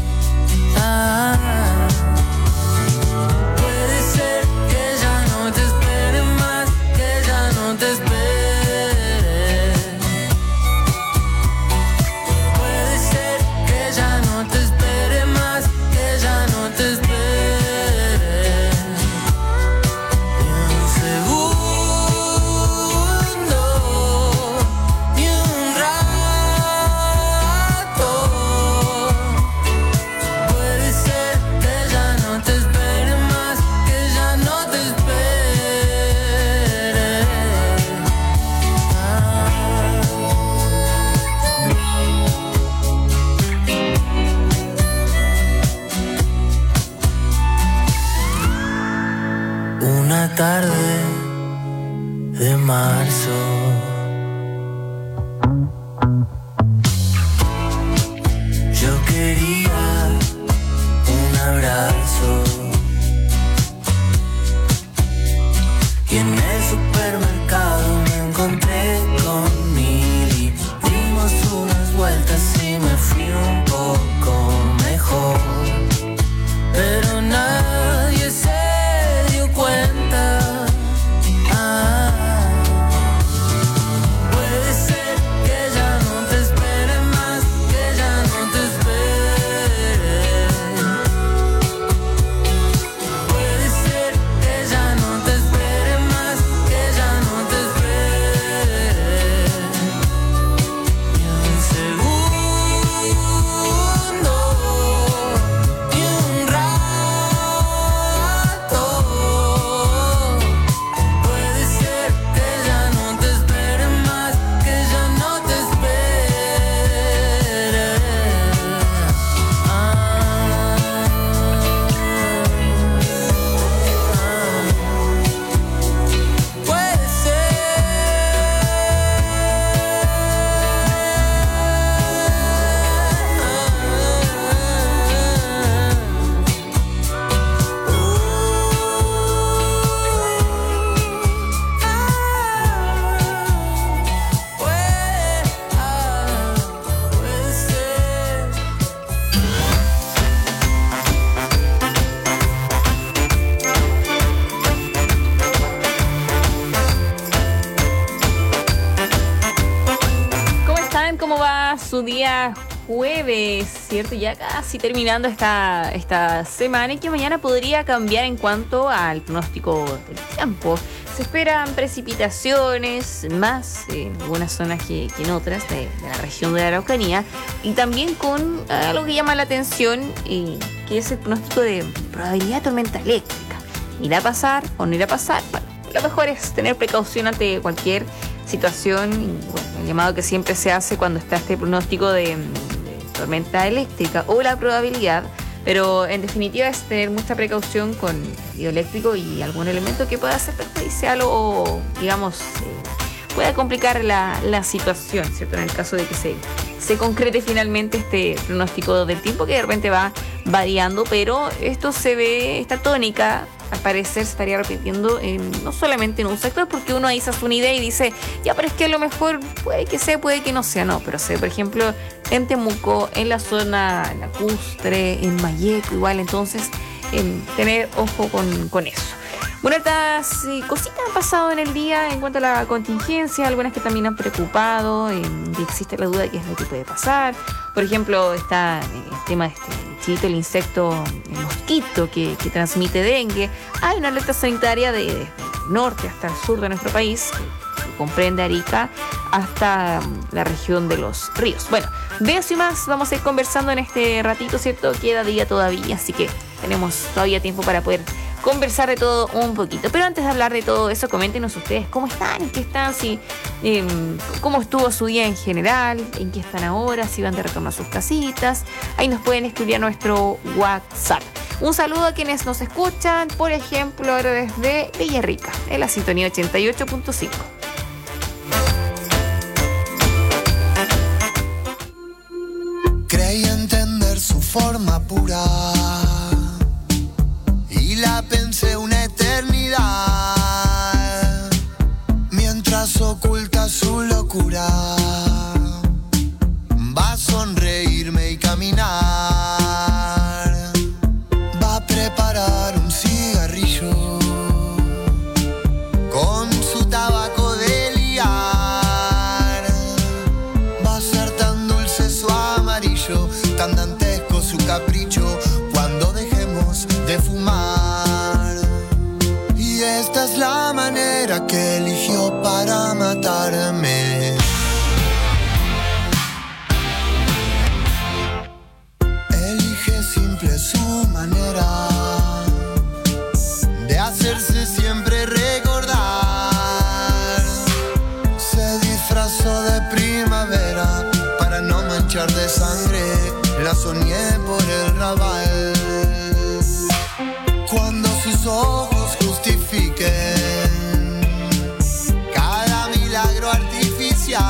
Tarde de marzo, yo quería un abrazo y en el supermercado me encontré con Mili. Dimos unas vueltas y me fui un poco mejor, pero nadie se dio cuenta. Puede ser que ya no te espere más, que ya no te espere. un día jueves, ¿cierto? Ya casi terminando esta, esta semana y que mañana podría cambiar en cuanto al pronóstico del tiempo. Se esperan precipitaciones más en algunas zonas que, que en otras de, de la región de la Araucanía y también con eh, algo que llama la atención eh, que es el pronóstico de probabilidad de tormenta eléctrica. ¿Irá a pasar o no irá a pasar? Bueno, lo mejor es tener precaución ante cualquier situación, y, bueno, el llamado que siempre se hace cuando está este pronóstico de, de tormenta eléctrica o la probabilidad. Pero en definitiva es tener mucha precaución con el hidroeléctrico y algún elemento que pueda ser perjudicial o, digamos, eh, pueda complicar la, la situación, ¿cierto? En el caso de que se, se concrete finalmente este pronóstico del tiempo que de repente va variando, pero esto se ve, esta tónica al parecer se estaría repitiendo en, no solamente en un sector, porque uno ahí se hace una idea y dice, ya, pero es que a lo mejor puede que sea, puede que no sea, no, pero sé, por ejemplo, en Temuco, en la zona lacustre, en Mayeco, igual, entonces, en tener ojo con, con eso. Bueno, estas eh, cositas han pasado en el día en cuanto a la contingencia, algunas que también han preocupado, eh, y existe la duda de qué es lo que puede pasar. Por ejemplo, está el tema de este chito, el insecto, el mosquito que, que transmite dengue. Hay una alerta sanitaria de, de norte hasta el sur de nuestro país, que, que comprende Arica hasta um, la región de los ríos. Bueno, de eso y más vamos a ir conversando en este ratito, ¿cierto? Queda día todavía, así que tenemos todavía tiempo para poder conversar de todo un poquito. Pero antes de hablar de todo eso, coméntenos ustedes cómo están, en qué están, si, eh, cómo estuvo su día en general, en qué están ahora, si van de retorno a sus casitas. Ahí nos pueden escribir a nuestro WhatsApp. Un saludo a quienes nos escuchan, por ejemplo, ahora desde Villarrica, en la sintonía ochenta y ocho punto cinco. Creí entender su forma pura y la pensé una eternidad, mientras oculta su locura, va a sonreírme y caminar, va a preparar un cigarrillo con su tabaco de liar, va a ser tan dulce su amarillo, tan dantesco su capricho, cuando dejemos de fumar. Y esta es la manera que eligió para matarme. Elige simple su manera de hacerse siempre recordar. Se disfrazó de primavera para no manchar de sangre, la soñé por el rabal. Cuando sus ojos justifiquen cada milagro artificial,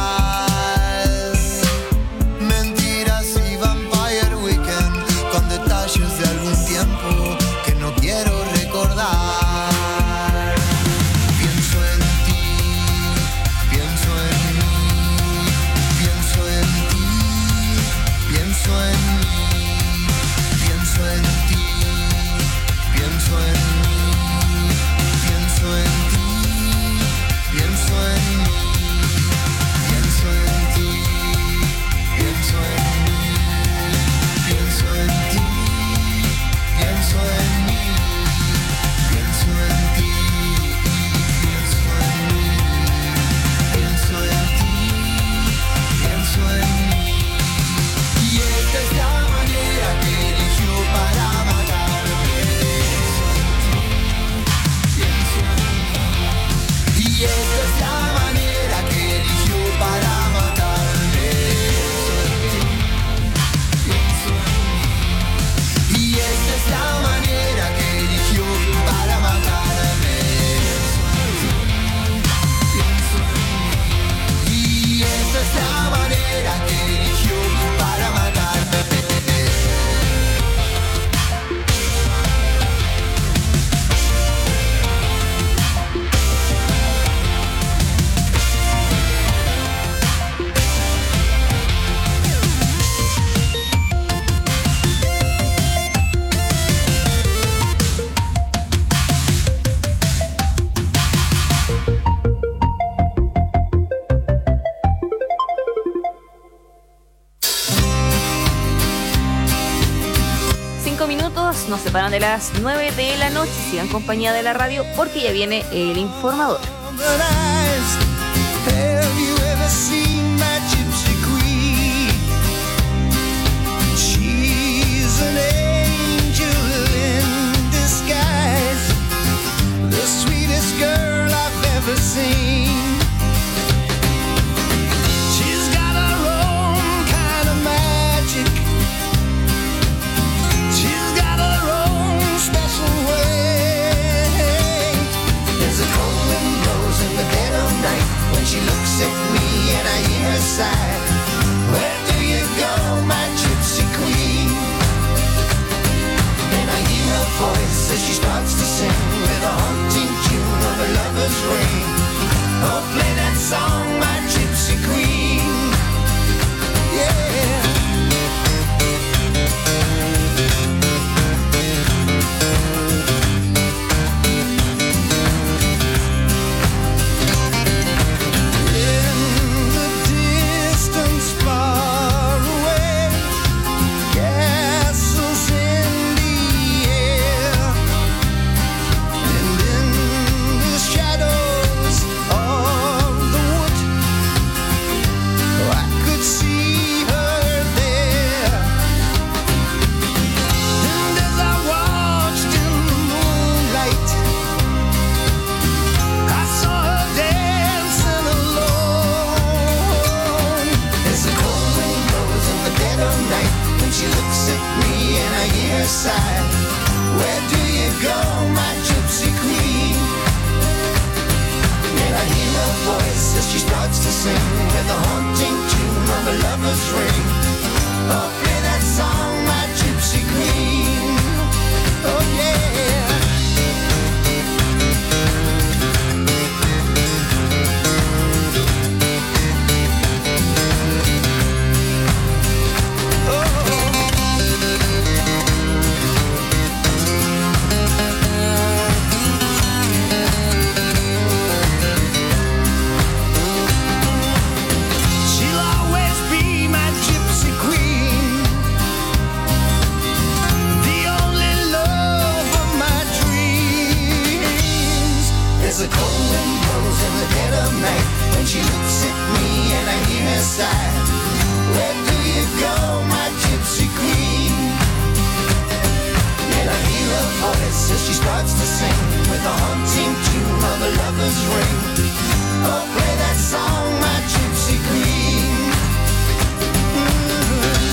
mentiras y Vampire Weekend, con detalles de algún tiempo que no quiero recordar. Pienso en ti, pienso en mí, pienso en ti, pienso en mí, pienso en ti, pienso en mí, pienso cinco minutos nos separan de las nueve de la noche. Sigan en compañía de la radio porque ya viene el informador. Have you ever seen my gypsy queen? She's an angel in disguise, the sweetest girl I've ever seen. She's got her own kind of magic. She's got her own special way. There's a cold wind blows in the dead of night. When she looks at me and I hear her sigh, where do you go, my gypsy queen? And I hear her voice as she starts to sing with a haunting tune of a lover's ring. Oh, play that song, my gypsy queen. Yeah. Side. Where do you go, my gypsy queen? And I hear her voice as she starts to sing with a haunting tune of a lover's ring. Oh, play that song, my gypsy queen. Oh, yeah. The cold wind blows in the dead of night. When she looks at me and I hear her sigh, where do you go, my gypsy queen? And I hear her voice as she starts to sing with a haunting tune of a lover's ring. Oh, play that song, my gypsy queen. Mm-hmm.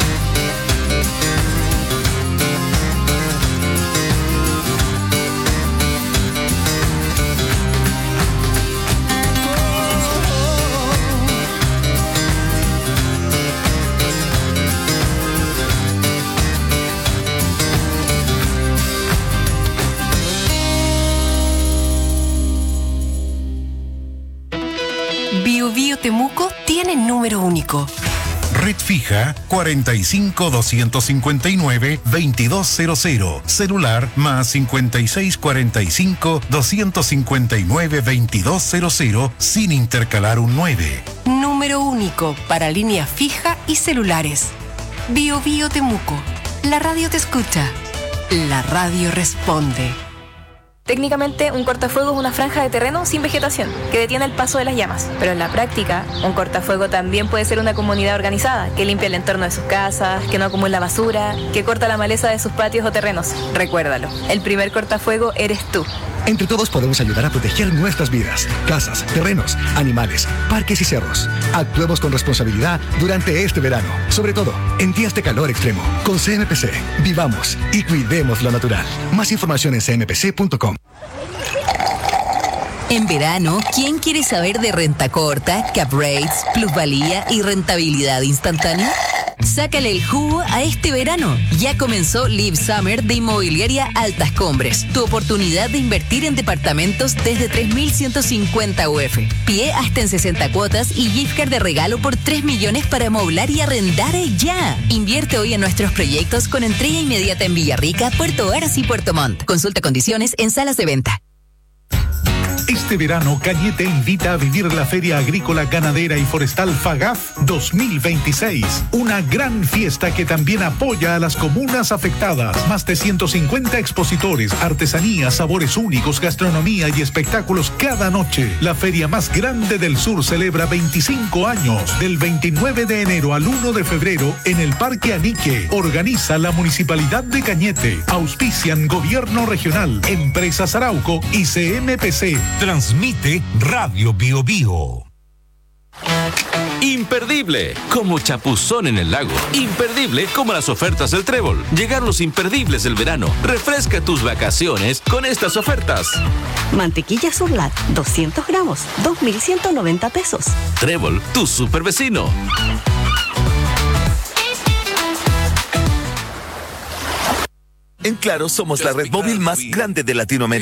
Bio Bio Temuco tiene número único. Red fija cuarenta y cinco, doscientos cincuenta y nueve, veintidós cero cero. Celular más cincuenta y seis, cuarenta y cinco, doscientos cincuenta y nueve, veintidós cero cero sin intercalar un nueve. Número único para línea fija y celulares. Bio Bio Temuco. La radio te escucha. La radio responde. Técnicamente, un cortafuego es una franja de terreno sin vegetación, que detiene el paso de las llamas. Pero en la práctica, un cortafuego también puede ser una comunidad organizada, que limpia el entorno de sus casas, que no acumula basura, que corta la maleza de sus patios o terrenos. Recuérdalo, el primer cortafuego eres tú. Entre todos podemos ayudar a proteger nuestras vidas, casas, terrenos, animales, parques y cerros. Actuemos con responsabilidad durante este verano, sobre todo en días de calor extremo. Con C M P C, vivamos y cuidemos lo natural. Más información en c m p c punto com. En verano, ¿quién quiere saber de renta corta, cap rates, plusvalía y rentabilidad instantánea? Sácale el jugo a este verano. Ya comenzó Live Summer de Inmobiliaria Altas Cumbres. Tu oportunidad de invertir en departamentos desde tres mil ciento cincuenta U F. Pie hasta en sesenta cuotas y gift card de regalo por tres millones para amoblar y arrendar ya. Invierte hoy en nuestros proyectos con entrega inmediata en Villarrica, Puerto Varas y Puerto Montt. Consulta condiciones en salas de venta. Este verano, Cañete invita a vivir la Feria Agrícola, Ganadera y Forestal FAGAF dos mil veintiséis. Una gran fiesta que también apoya a las comunas afectadas. Más de ciento cincuenta expositores, artesanías, sabores únicos, gastronomía y espectáculos cada noche. La feria más grande del sur celebra veinticinco años. Del veintinueve de enero al uno de febrero en el Parque Anique. Organiza la Municipalidad de Cañete. Auspician Gobierno Regional, Empresas Arauco y C M P C. Transmite Radio Bio Bio. Imperdible, como chapuzón en el lago. Imperdible, como las ofertas del Trébol. Llegar los imperdibles del verano. Refresca tus vacaciones con estas ofertas. Mantequilla Surlat, doscientos gramos, dos mil ciento noventa pesos. Trébol, tu super vecino. En Claro somos la red móvil más grande de Latinoamérica.